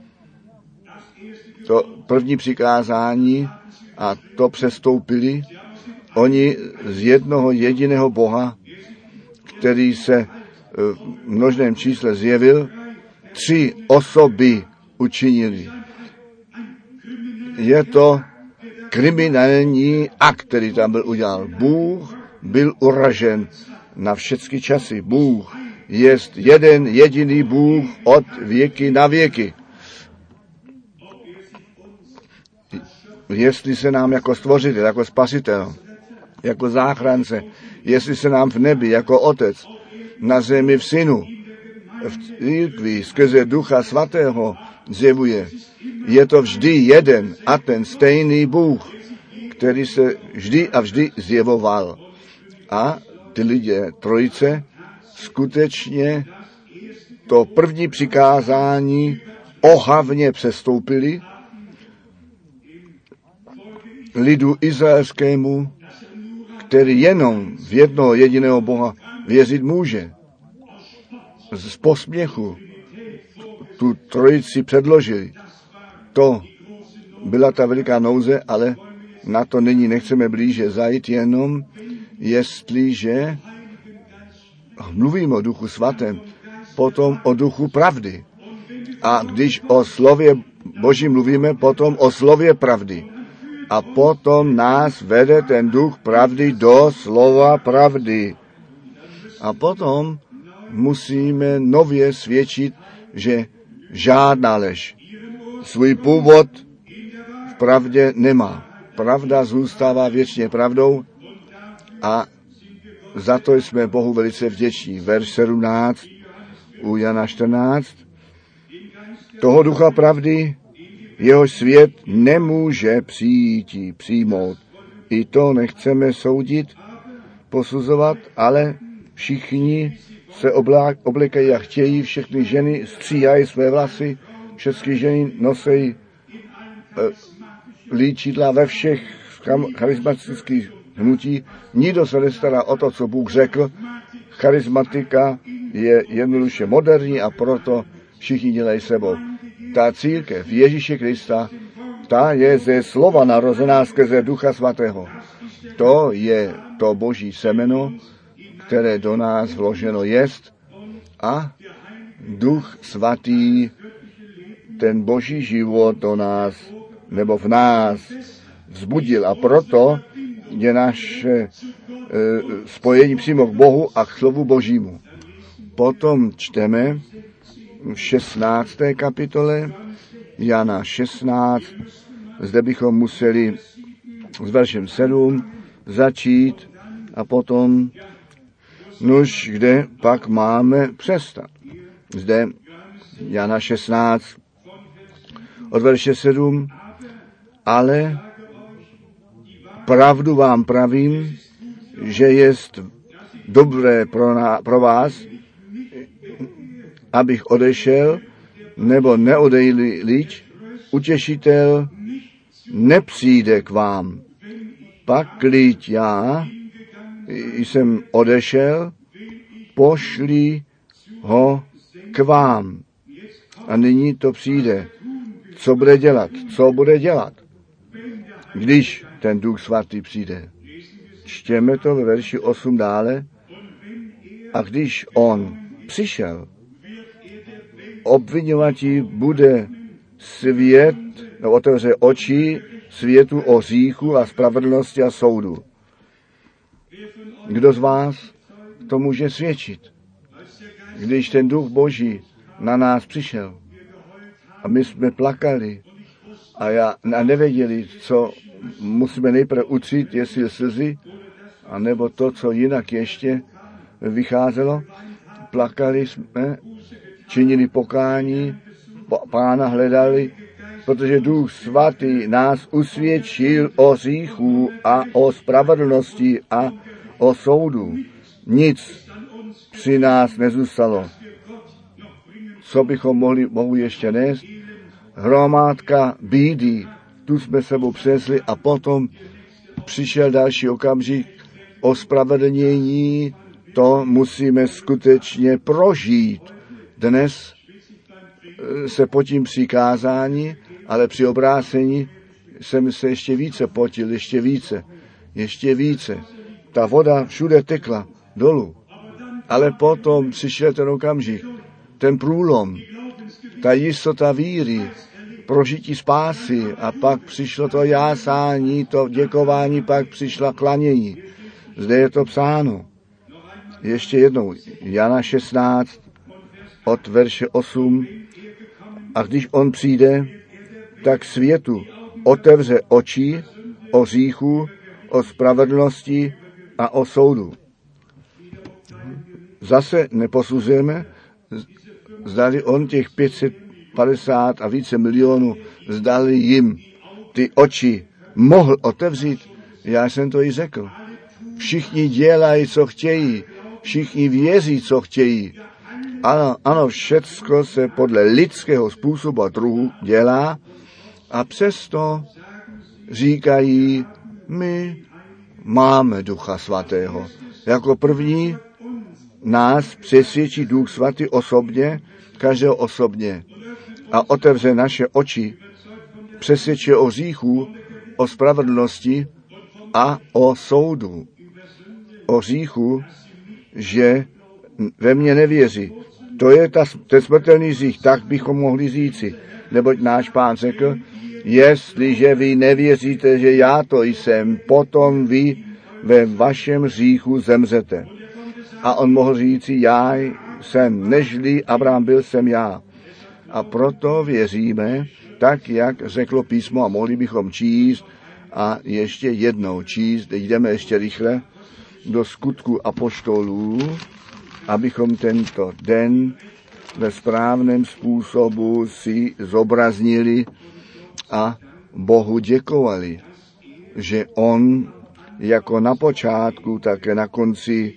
Speaker 1: To první přikázání a to přestoupili. Oni z jednoho jediného Boha, který se v množném čísle zjevil, tři osoby učinili. Je to kriminální akt, který tam byl udělal. Bůh byl uražen na všechny časy. Bůh je jeden jediný Bůh od věky na věky. Jestli se nám jako stvořitel, jako spasitel, jako záchránce, jestli se nám v nebi jako otec, na zemi v synu, v církvi skrze Ducha Svatého zjevuje, je to vždy jeden a ten stejný Bůh, který se vždy a vždy zjevoval. A ty lidé trojice skutečně to první přikázání ohavně přestoupili lidu izraelskému, který jenom v jednoho jediného Boha věřit může. Z posměchu tu trojici předložili. To byla ta veliká nouze, ale na to nyní nechceme blíže zajít, jenom jestliže mluvíme o Duchu Svatém, potom o Duchu pravdy. A když o slově Boží mluvíme, potom o slově pravdy. A potom nás vede ten Duch pravdy do slova pravdy. A potom musíme nově svědčit, že žádná lež svůj původ v pravdě nemá. Pravda zůstává věčně pravdou a za to jsme Bohu velice vděční. Verš sedmnáct u Jana čtrnáct. Toho Ducha pravdy, jehož svět nemůže přijít, přijmout. I to nechceme soudit, posuzovat, ale všichni se oblekají a chtějí, všechny ženy stříhají své vlasy, všechny ženy nosejí e, líčidla ve všech charismatických hnutí. Nikdo se nestará o to, co Bůh řekl. Charismatika je jednoduše moderní a proto všichni dělají sebou. Ta církev Ježíše Krista, ta je ze slova narozená skrze Ducha Svatého. To je to Boží semeno, které do nás vloženo jest a Duch Svatý ten Boží život do nás nebo v nás vzbudil a proto je naše e, spojení přímo k Bohu a k slovu Božímu. Potom čteme v šestnácté kapitole Jana šestnáct, zde bychom museli s veršem sedm začít a potom nuž, kde pak máme přestat. Zde Jana šestnáct od verše sedm, ale pravdu vám pravím, že jest dobré pro, ná, pro vás, abych odešel, nebo neodejli-lič, utěšitel nepřijde k vám. Pak klíč já jsem odešel, pošli ho k vám. A nyní to přijde. Co bude dělat? Co bude dělat? Když ten Duch Svatý přijde. Čtěme to ve verši osm dále. A když on přišel, obviňovatí bude svět, no otevře oči světu o hříchu a spravedlnosti a soudu. Kdo z vás to může svědčit? Když ten Duch Boží na nás přišel a my jsme plakali a, já, a nevěděli, co musíme nejprve utřít, jestli slzy, anebo to, co jinak ještě vycházelo. Plakali jsme, činili pokání, Pána hledali, protože Duch Svatý nás usvědčil o hříchu a o spravedlnosti a o soudu. Nic při nás nezůstalo. Co bychom mohli Bohu ještě nést? Hromádka bídy, tu jsme sebou přesli a potom přišel další okamžik ospravedlnění. To musíme skutečně prožít. Dnes se potím při kázání, ale při obrácení jsem se ještě více potil, ještě více, ještě více. Ta voda všude tekla dolů. Ale potom přišel ten okamžik, ten průlom, ta jistota víry, prožití spásy a pak přišlo to jásání, to děkování, pak přišla klanění. Zde je to psáno. Ještě jednou, Jana šestnáct, od verše osm. A když on přijde, tak světu otevře oči o hříchu, o spravedlnosti a o soudu. Zase neposuzujeme, zdali on těch pět set padesát a více milionů, zdali jim ty oči mohl otevřít. Já jsem to i řekl. Všichni dělají, co chtějí. Všichni věří, co chtějí. Ano, ano, všecko se podle lidského způsobu a druhu dělá a přesto říkají, my máme Ducha Svatého. Jako první nás přesvědčí Duch Svatý osobně, každého osobně a otevře naše oči, přesvědčí o hříchu, o spravedlnosti a o soudu. O hříchu, že ve mně nevěří. To je ta, ten smrtelný hřích, tak bychom mohli říci. Neboť náš Pán řekl, jestliže vy nevěříte, že já to jsem, potom vy ve vašem hříchu zemřete. A on mohl říci, já jsem, nežli Abraham byl, jsem já. A proto věříme, tak jak řeklo písmo a mohli bychom číst a ještě jednou číst, jdeme ještě rychle do Skutku apoštolů, abychom tento den ve správném způsobu si zobraznili a Bohu děkovali, že on jako na počátku, také na konci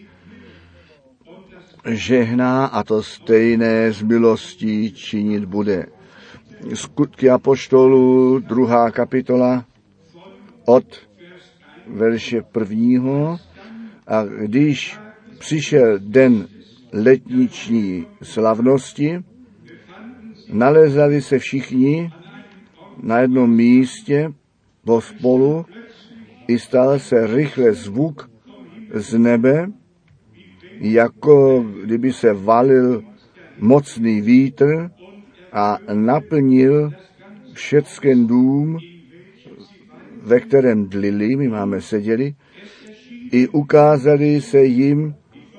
Speaker 1: žehná a to stejné z milostí činit bude. Skutky apoštolů, druhá kapitola od verše prvního. A když přišel den letniční slavnosti, nalezali se všichni na jednom místě pospolu, i stal se rychle zvuk z nebe, jako kdyby se valil mocný vítr a naplnil všecken dům, ve kterém dlili, my máme seděli, i ukázali se jim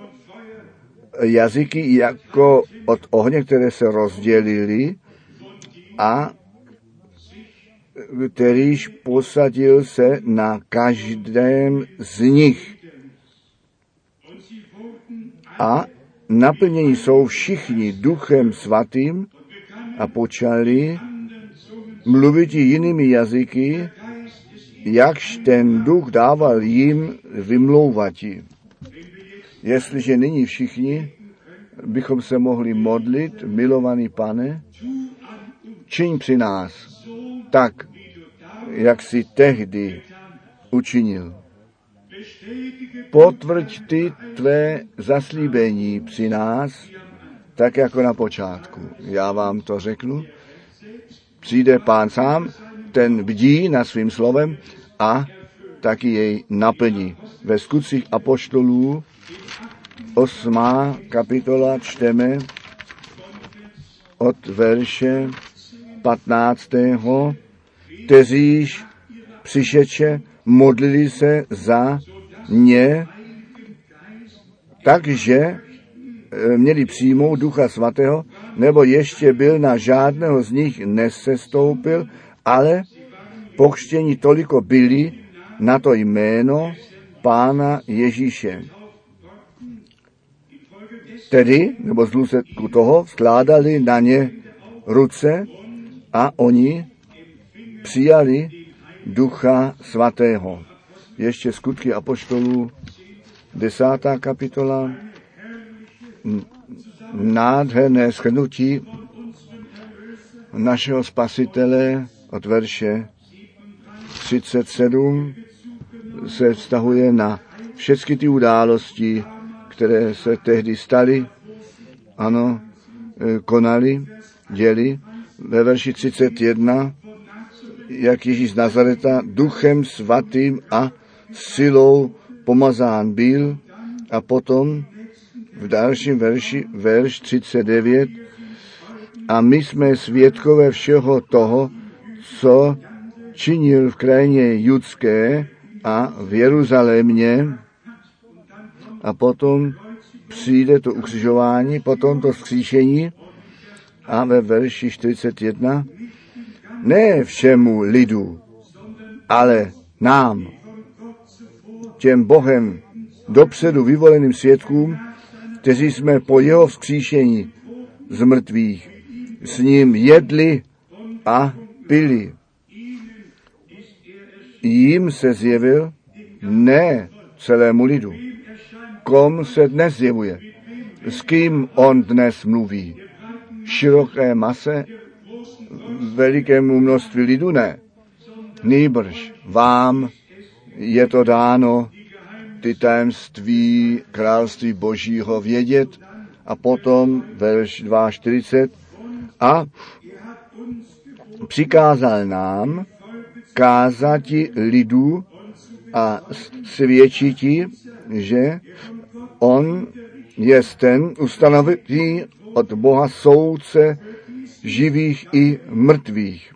Speaker 1: jazyky jako od ohně, které se rozdělily a kterýž posadil se na každém z nich. A naplnění jsou všichni Duchem Svatým a počali mluvit jinými jazyky, jakž ten duch dával jim vymlouvati. Jestliže nyní všichni bychom se mohli modlit, milovaný Pane, čiň při nás tak, jak jsi tehdy učinil. Potvrď ty tvé zaslíbení při nás, tak jako na počátku. Já vám to řeknu. Přijde Pán sám, ten bdí nad svým slovem a taky jej naplní. Ve Skutcích apoštolů osmá kapitola čteme od verše patnáctého. Kteříž přišeče modlili se za ně, takže měli přijmout Ducha Svatého, nebo ještě byl na žádného z nich nesestoupil, ale pokřtění toliko byli na to jméno Pána Ježíše. Tedy, nebo z důsledku toho, skládali na ně ruce a oni přijali Ducha Svatého. Ještě Skutky apoštolů, desátá kapitola, nádherné shrnutí našeho Spasitele od verše třicet sedm se vztahuje na všechny ty události, které se tehdy staly, ano, konali, děli. Ve verši třicet jedna, jak Ježíš z Nazareta Duchem Svatým a silou pomazán byl, a potom v dalším verši, verš třicet devět, a my jsme svědkové všeho toho, co činil v krajině judské a v Jeruzalémě, a potom přijde to ukřižování, potom to vzkříšení a ve verši čtyřicet jedna ne všemu lidu, ale nám, těm Bohem dopředu vyvoleným svědkům, kteří jsme po jeho vzkříšení z mrtvých s ním jedli a pili. Jím se zjevil, ne celému lidu. Kom se dnes zjevuje? S kým on dnes mluví? Široké mase, velikému množství lidu? Ne. Nýbrž vám je to dáno ty tajemství království Božího vědět. A potom verš čtyřicet dva a přikázal nám kázati lidu a svědčiti, že on je ten ustanovitý od Boha soudce živých i mrtvých.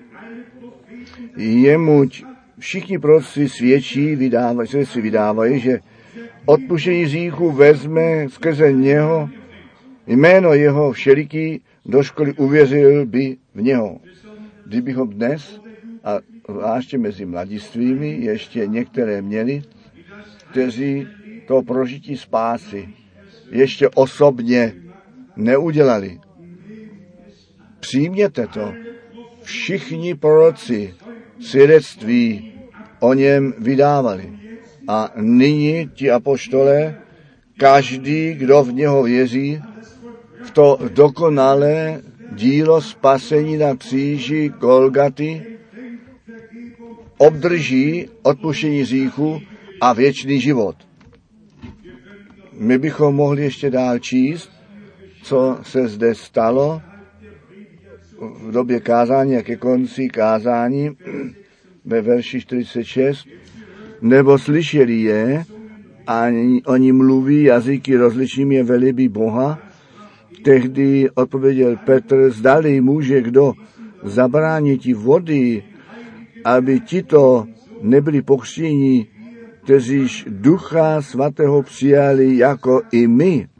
Speaker 1: Jemuť všichni proroci svědčí, vydávají, se si vydávají, že odpuštění hříchu vezme skrze něho, jméno jeho všeliký do školy uvěřil by v něho. Kdybychom dnes, a zvláště mezi mladistvými, ještě některé měli, kteří to prožití spásy ještě osobně neudělali. Přijměte to. Všichni proroci svědectví o něm vydávali. A nyní ti apoštolé, každý, kdo v něho věří, v to dokonalé dílo spasení na kříži Golgaty, obdrží odpuštění hříchu a věčný život. My bychom mohli ještě dál číst, co se zde stalo v době kázání a ke konci kázání ve verši čtyřicet šest. Nebo slyšeli je, a oni mluví jazyky rozličnými je velebí Boha. Tehdy odpověděl Petr, zdali může kdo zabránit ti vody, aby tito nebyli pokřtěni, kteříž Ducha Svatého přijali jako i my,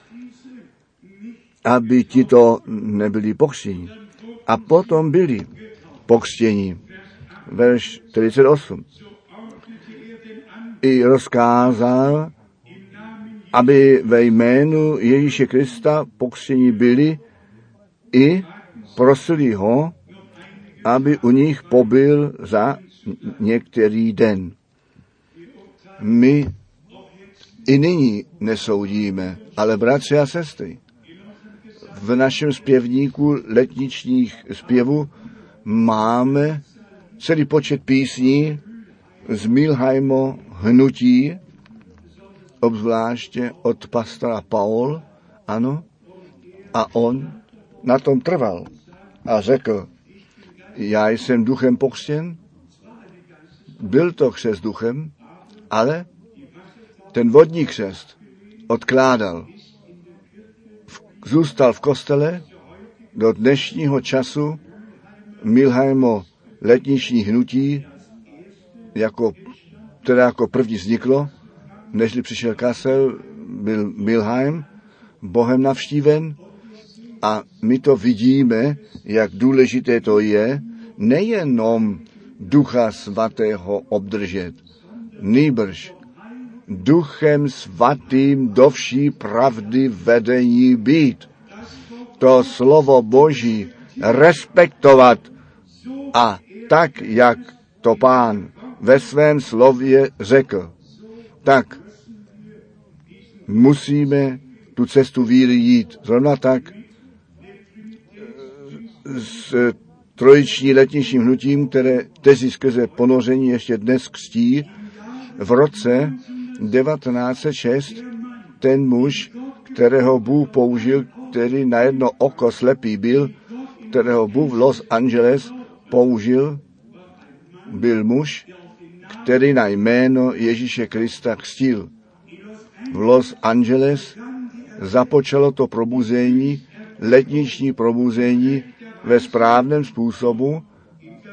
Speaker 1: aby tito nebyli pokřtěni. A potom byli pokřtěni. Verš čtyřicet osm. I rozkázal, aby ve jménu Ježíše Krista pokřtěni byli, i prosili ho, aby u nich pobyl za některý den. My i nyní nesoudíme, ale bratři a sestry, v našem zpěvníku letničních zpěvů máme celý počet písní z Milheimo hnutí, obzvláště od pastora Paul, ano, a on na tom trval a řekl, já jsem duchem pokřtěn, byl to křest duchem, ale ten vodní křest odkládal. Zůstal v kostele do dnešního času Milheimo letniční hnutí, jako, které jako první vzniklo, nežli přišel Kassel, byl Milheim Bohem navštíven a my to vidíme, jak důležité to je, nejenom Ducha Svatého obdržet, nýbrž Duchem Svatým do vší pravdy vedení být. To slovo Boží respektovat a tak, jak to Pán ve svém slově řekl, tak musíme tu cestu víry jít. Zrovna tak s trojiční letničním hnutím, které kteří skrze ponoření ještě dnes křtí, v roce devatenáct set šest ten muž, kterého Bůh použil, který na jedno oko slepý byl, kterého Bůh v Los Angeles použil, byl muž, který na jméno Ježíše Krista křtil. V Los Angeles započalo to probuzení, letniční probuzení ve správném způsobu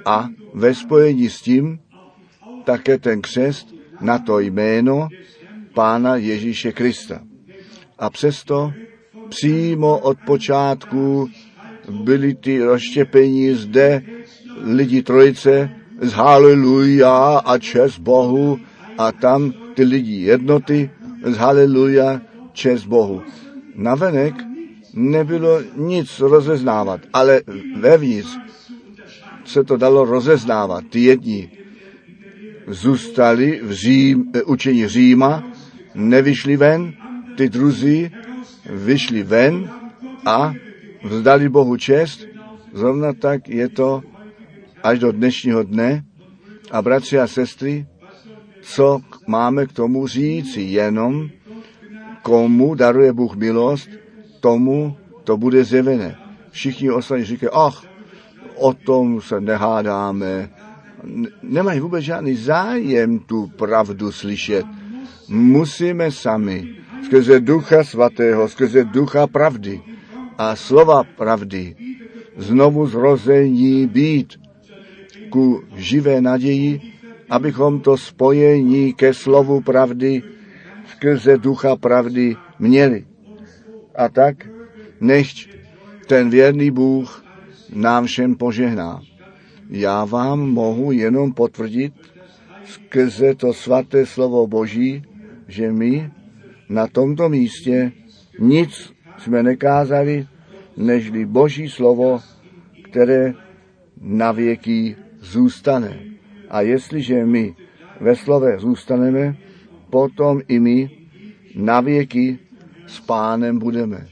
Speaker 1: a ve spojení s tím také ten křest na to jméno Pána Ježíše Krista. A přesto přímo od počátku byli ty rozštěpení zde lidi trojice z haleluja a čest Bohu a tam ty lidi jednoty z haleluja čest Bohu. Navenek nebylo nic rozeznávat, ale vevnitř se to dalo rozeznávat. Ty jedni zůstali v Řím, učení Říma, nevyšli ven, ty druzí vyšli ven a vzdali Bohu čest. Zrovna tak je to až do dnešního dne. A bratři a sestry, co máme k tomu říci? Jenom komu daruje Bůh milost, tomu to bude zjevené. Všichni ostatní říkají, ach, o tom se nehádáme. Nemají vůbec žádný zájem tu pravdu slyšet. Musíme sami skrze Ducha Svatého, skrze Ducha pravdy a slova pravdy znovu zrození být ku živé naději, abychom to spojení ke slovu pravdy skrze Ducha pravdy měli. A tak nechť ten věrný Bůh nám všem požehná. Já vám mohu jenom potvrdit skrze to svaté slovo Boží, že my na tomto místě nic jsme nekázali, nežli Boží slovo, které na věky zůstane. A jestliže my ve slove zůstaneme, potom i my na věky s Pánem budeme.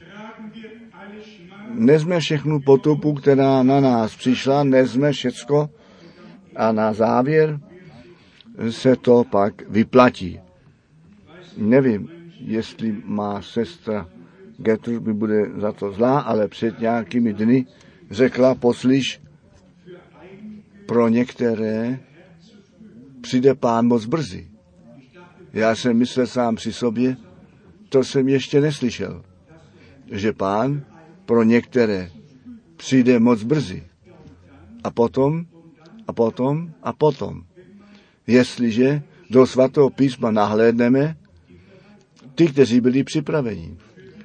Speaker 1: Nezme všechnu potupu, která na nás přišla, nezme všecko a na závěr se to pak vyplatí. Nevím, jestli má sestra Gertrud mi bude za to zlá, ale před nějakými dny řekla, poslyš, pro některé přijde Pán moc brzy. Já jsem myslel sám při sobě, to jsem ještě neslyšel, že Pán pro některé přijde moc brzy. A potom, a potom, a potom. Jestliže do svatého písma nahlédneme, ty, kteří byli připraveni.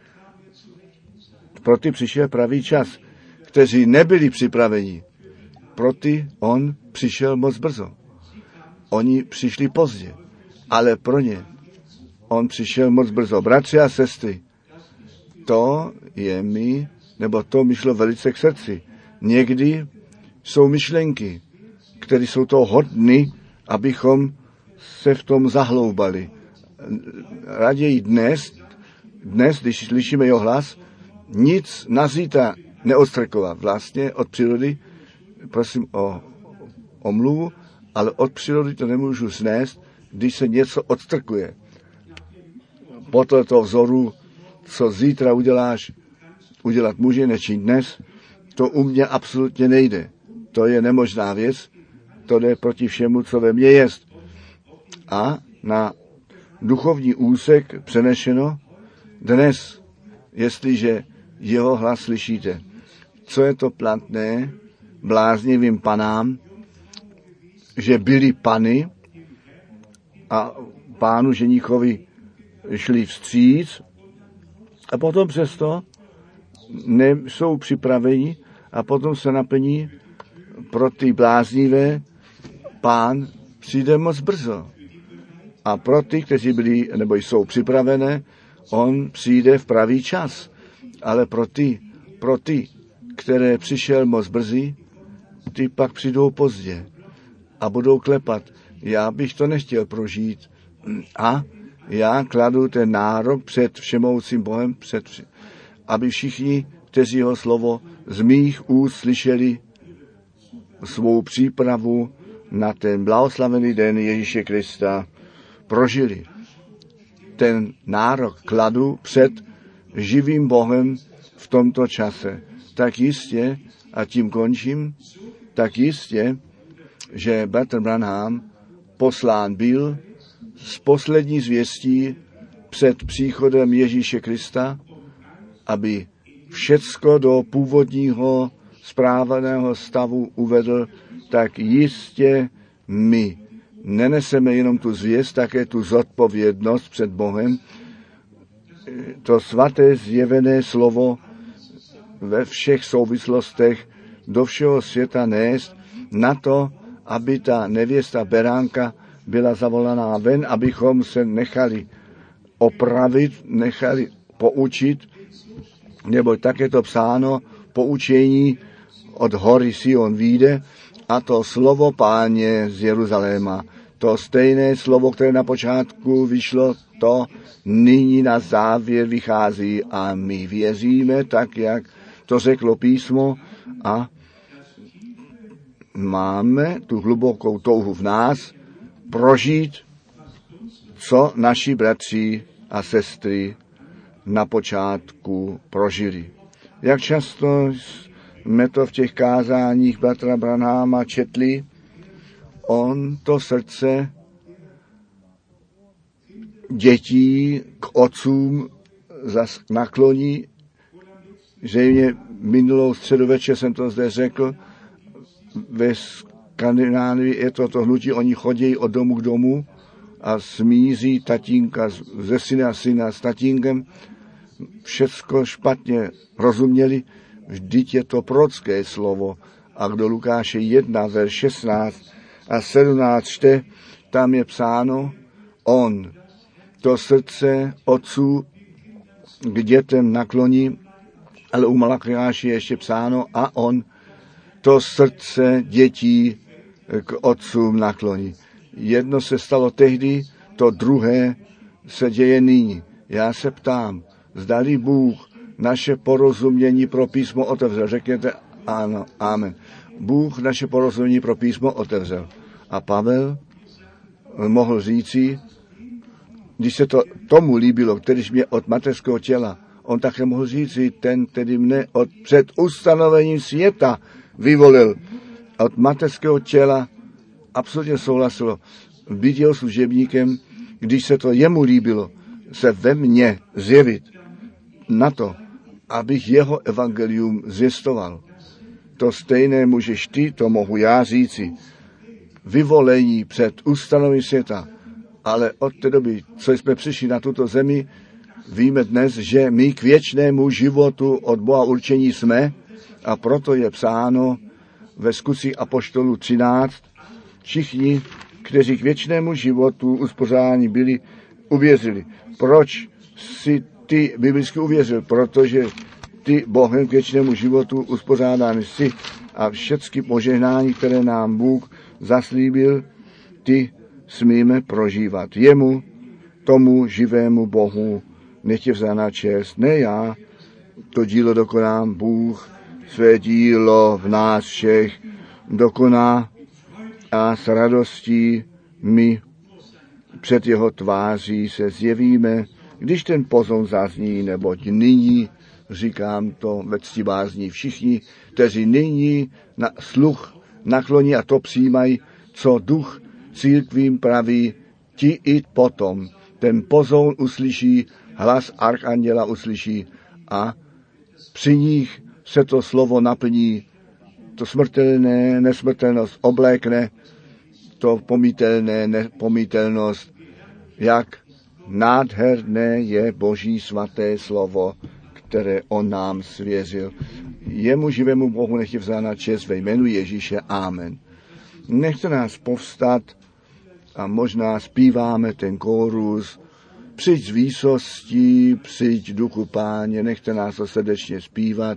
Speaker 1: Pro ty přišel pravý čas. Kteří nebyli připraveni, pro ty on přišel moc brzo. Oni přišli pozdě, ale pro ně on přišel moc brzo. Bratři a sestry, to je mi, nebo to mi šlo velice k srdci. Někdy jsou myšlenky, které jsou toho hodny, abychom se v tom zahloubali. Raději dnes, dnes, když slyšíme jeho hlas, nic na zítra neodstrkovat. Vlastně od přírody, prosím o omluvu, ale od přírody to nemůžu snést, když se něco odstrkuje. Podle toho vzoru, co zítra uděláš, udělat může, nečiň dnes, to u mě absolutně nejde. To je nemožná věc, to jde proti všemu, co ve mně jest. A na duchovní úsek přenešeno dnes, jestliže jeho hlas slyšíte. Co je to platné bláznivým panám, že byli pany a pánu ženíchovi šli vstříc a potom přesto nejsou připraveni a potom se naplní pro ty bláznivé pán přijde moc brzo. A pro ty, kteří byli nebo jsou připravené, on přijde v pravý čas. Ale pro ty, pro ty, které přišel moc brzy, ty pak přijdou pozdě a budou klepat. Já bych to nechtěl prožít. A já kladu ten nárok před všemohoucím Bohem, před vše, aby všichni, kteří jeho slovo z mých úst slyšeli, svou přípravu na ten blahoslavený den Ježíše Krista prožili. Ten nárok kladu před živým Bohem v tomto čase. Tak jistě, a tím končím, tak jistě, že bratr Branham poslán byl z poslední zvěstí před příchodem Ježíše Krista, aby všecko do původního správného stavu uvedl, tak jistě my neneseme jenom tu zvěst, také tu zodpovědnost před Bohem, to svaté zjevené slovo ve všech souvislostech do všeho světa nést na to, aby ta nevěsta beránka byla zavolaná ven, abychom se nechali opravit, nechali poučit, nebo tak je to psáno, poučení od hory Sion vyjde, a to slovo Páně z Jeruzaléma. To stejné slovo, které na počátku vyšlo, to nyní na závěr vychází a my věříme, tak jak to řeklo písmo, a máme tu hlubokou touhu v nás prožít, co naši bratři a sestry na počátku prožili. Jak často jsme to v těch kázáních bratra Branhama četli, on to srdce dětí k otcům zas nakloní, že mě minulou středu večer jsem to zde řekl, ve Skandinávii je to to hnutí, oni chodí od domu k domu a smíří tatínka ze syna a syna s tatínkem, všecko špatně rozuměli, vždyť je to prorocké slovo. A do Lukáše jedna, verš šestnáct a sedmnáct čte, tam je psáno, on to srdce otců k dětem nakloní, ale u Malachiáše je ještě psáno, a on to srdce dětí k otcům nakloní. Jedno se stalo tehdy, to druhé se děje nyní. Já se ptám, zdali Bůh naše porozumění pro písmo otevřel. Řekněte ano, amen. Bůh naše porozumění pro písmo otevřel. A Pavel mohl říci, když se to tomu líbilo, kterýž mě od mateřského těla, on také mohl říci, ten, který mne od před ustanovením světa vyvolil. Od mateřského těla absolutně souhlasilo. Být jeho služebníkem, když se to jemu líbilo, se ve mně zjevit na to, abych jeho evangelium zvěstoval. To stejné můžeš ty, to mohu já říci. Vyvolení před ustanovením světa, ale od té doby, co jsme přišli na tuto zemi, víme dnes, že my k věčnému životu od Boha určení jsme, a proto je psáno ve Skutcích apoštolů třináct, všichni, kteří k věčnému životu uspořádání byli, uvěřili. Proč si ty biblicky uvěřil? Protože ty Bohem k věčnému životu uspořádání jsi a všechny požehnání, které nám Bůh zaslíbil, ty smíme prožívat. Jemu, tomu živému Bohu, nech je vzána čest. Ne já, to dílo dokonám, Bůh své dílo v nás všech dokoná a s radostí my před jeho tváří se zjevíme, když ten pozon zazní, neboť nyní, říkám to ve ctibázní všichni, kteří nyní na sluch nakloní a to přijímají, co duch církvím praví, ti i potom. Ten pozon uslyší, hlas archanděla uslyší a při nich se to slovo naplní, to smrtelné, nesmrtelnost oblékne, to pomítelné, nepomítelnost, jak nádherné je Boží svaté slovo, které on nám svěřil. Jemu živému Bohu nech je vzána čest ve jménu Ježíše. Amen. Nechte nás povstat a možná zpíváme ten kórus. Přijď z výsostí, přijď duchu Páně, nechte nás to srdečně zpívat.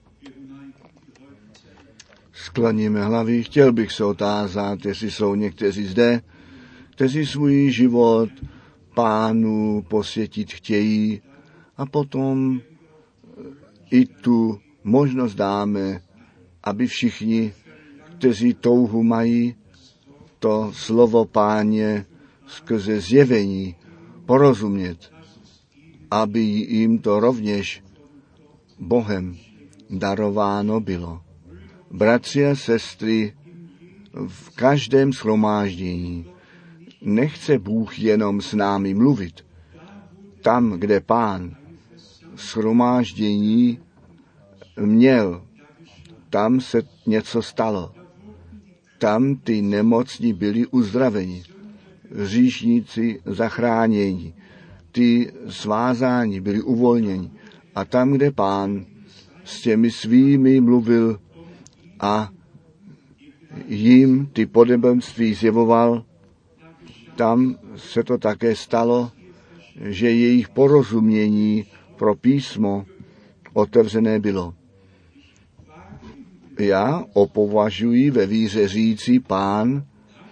Speaker 1: Sklaníme hlavy. Chtěl bych se otázat, jestli jsou někteří zde, kteří svůj život Pánu posvětit chtějí a potom i tu možnost dáme, aby všichni, kteří touhu mají, to slovo Páně skrze zjevení porozumět, aby jim to rovněž Bohem darováno bylo. Bratři a sestry, v každém shromáždění nechce Bůh jenom s námi mluvit. Tam, kde Pán shromáždění měl, tam se něco stalo. tam ty nemocní byli uzdraveni, hříšníci zachráněni, ty svázání byli uvolněni. A tam, kde Pán s těmi svými mluvil a jim ty podobenství zjevoval, tam se to také stalo, že jejich porozumění pro písmo otevřené bylo. Já opovažuji ve víře říci, Pán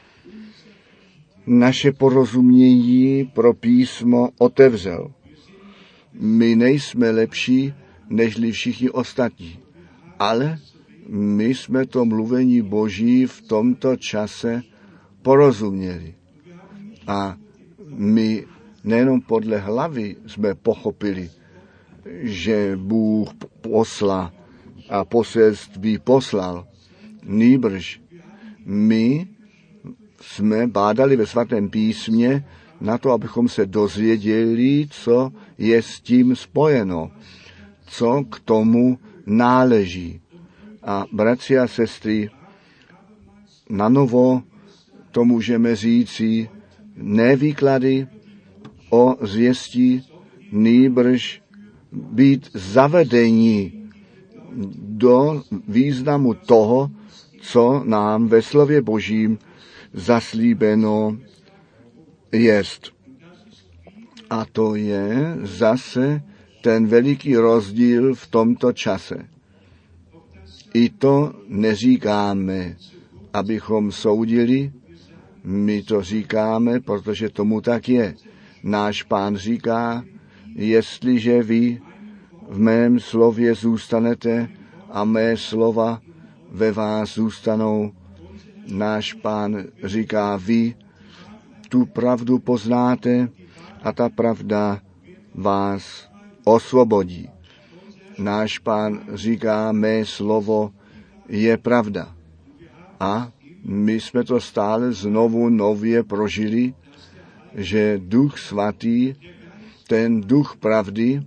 Speaker 1: naše porozumění pro písmo otevřel. My nejsme lepší nežli všichni ostatní, ale my jsme to mluvení Boží v tomto čase porozuměli. A my nejenom podle hlavy jsme pochopili, že Bůh posla a poselství poslal. Nýbrž my jsme bádali ve svatém písmě na to, abychom se dozvěděli, co je s tím spojeno, co k tomu náleží. A bratři a sestry, na novo to můžeme říci, ne výklady o zvěstí, nýbrž být zavedení do významu toho, co nám ve slově Božím zaslíbeno jest. A to je zase ten veliký rozdíl v tomto čase. I to neříkáme, abychom soudili, my to říkáme, protože tomu tak je. Náš Pán říká, jestliže vy v mém slově zůstanete a mé slova ve vás zůstanou, náš Pán říká, vy tu pravdu poznáte a ta pravda vás osvobodí. Náš Pán říká, mé slovo je pravda. A my jsme to stále znovu nově prožili, že Duch Svatý, ten Duch pravdy,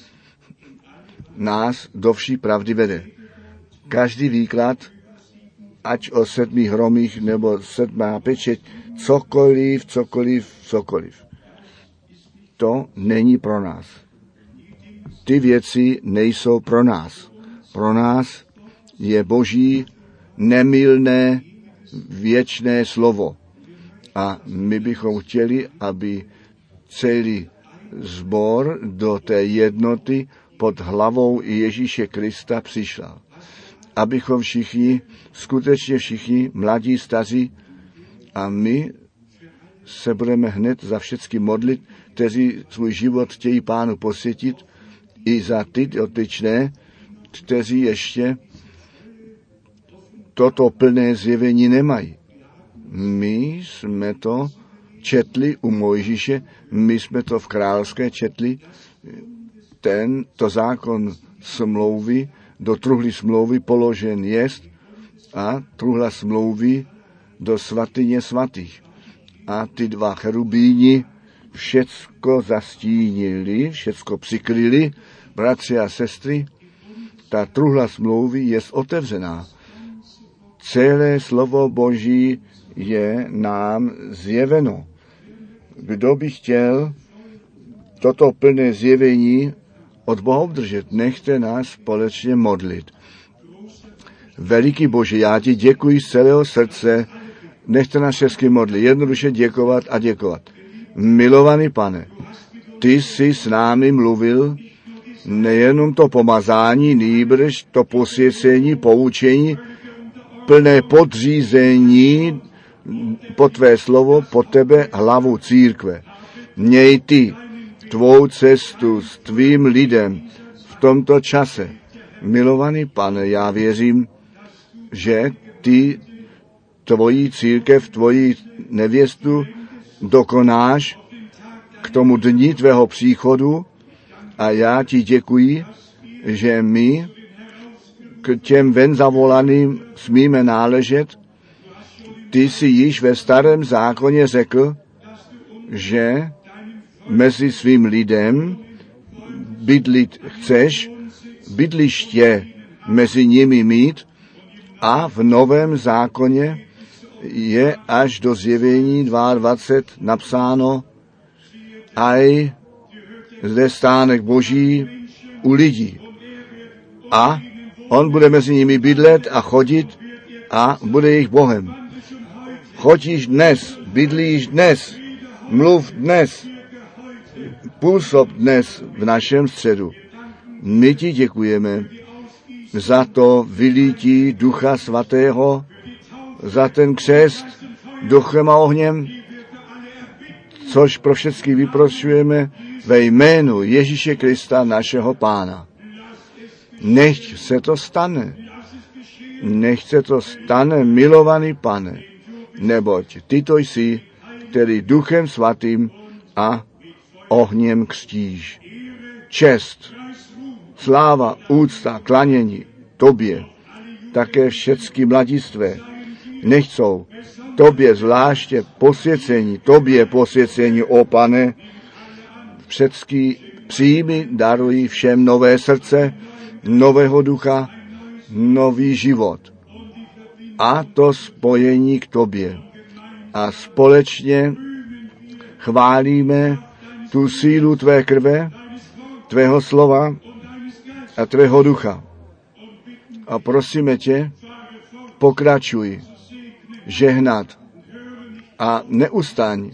Speaker 1: nás do vší pravdy vede. Každý výklad, ať o sedmi hromích nebo sedmá pečeť, cokoliv, cokoliv, cokoliv. To není pro nás. Ty věci nejsou pro nás. Pro nás je Boží nemylné věčné slovo. A my bychom chtěli, aby celý sbor do té jednoty pod hlavou Ježíše Krista přišel. Abychom všichni, skutečně všichni, mladí, staří, a my se budeme hned za všechny modlit, kteří svůj život chtějí Pánu posvětit, i za ty dotyčné, kteří ještě toto plné zjevení nemají. My jsme to četli u Mojžíše, my jsme to v Královské četli, ten, to zákon smlouvy, do truhly smlouvy položen jest a truhla smlouvy do svatyně svatých. A ty dva cherubíni všecko zastínili, všecko přikryli, bratři a sestry, ta truhla smlouvy je otevřená. Celé slovo Boží je nám zjeveno. Kdo by chtěl toto plné zjevení od Boha obdržet, nechte nás společně modlit. Veliký Bože, já ti děkuji z celého srdce, nechte nás všechny modlit, jednoduše děkovat a děkovat. Milovaný Pane, ty jsi s námi mluvil, nejenom to pomazání, nýbrž to posvěcení, poučení, plné podřízení po tvé slovo, po tebe hlavu církve. Měj ty tvou cestu s tvým lidem v tomto čase. Milovaný Pane, já věřím, že ty tvoji církev, tvoji nevěstu dokonáš k tomu dni tvého příchodu a já ti děkuji, že my k těm ven zavolaným smíme náležet. Ty jsi již ve starém zákoně řekl, že mezi svým lidem bydlit chceš, bydliště mezi nimi mít a v novém zákoně je až do zjevení dvacet dva napsáno, aj zde stánek Boží u lidí. A on bude mezi nimi bydlet a chodit a bude jejich Bohem. Chodíš dnes, bydlíš dnes, mluv dnes, působ dnes v našem středu. My ti děkujeme za to vylítí Ducha Svatého, za ten křest duchem a ohněm, což pro všechny vyprošujeme ve jménu Ježíše Krista, našeho Pána. Nechť se to stane. Nechť se to stane, milovaný Pane, neboť ty to jsi, který Duchem Svatým a ohněm křtíš. Čest, sláva, úcta, klanění tobě, také všechny mladistvé, nechť jsou tobě zvláště posvěcení, tobě posvěcení, o Pane, všechny příjmy darují všem nové srdce, nového ducha, nový život. A to spojení k tobě. A společně chválíme tu sílu tvé krve, tvého slova a tvého ducha. A prosíme tě, pokračuj žehnat a neustaň,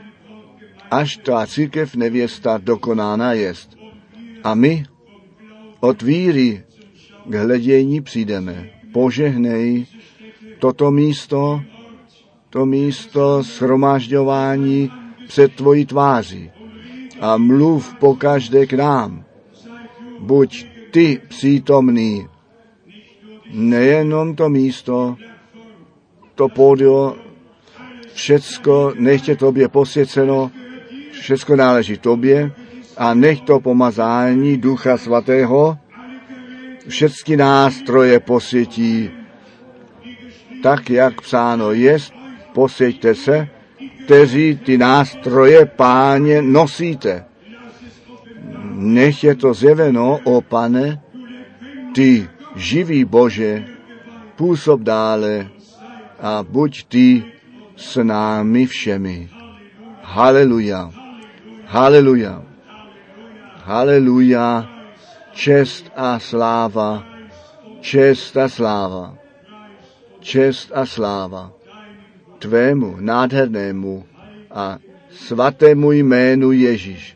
Speaker 1: až ta církev nevěsta dokonána jest. A my od víry k hledění přijdeme. Požehnej toto místo, to místo shromažďování před tvojí tváří a mluv pokaždé k nám. Buď ty přítomný, nejenom to místo, to pódio, všecko nechtě tobě posvěceno, všecko náleží tobě a nech to pomazání Ducha Svatého všechny nástroje posvětí, tak jak psáno jest, posvěťte se, kteří ty nástroje, Páně, nosíte. Nech je to zjeveno, o Pane, ty živý Bože, působ dále a buď ty s námi všemi. Haleluja, haleluja, haleluja, čest a sláva, čest a sláva, čest a sláva tvému nádhernému a svatému jménu Ježíš.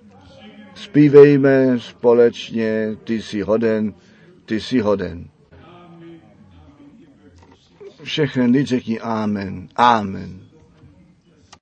Speaker 1: Zpívejme společně, ty jsi hoden, ty jsi hoden. Všechny lidi řekni amen, amen.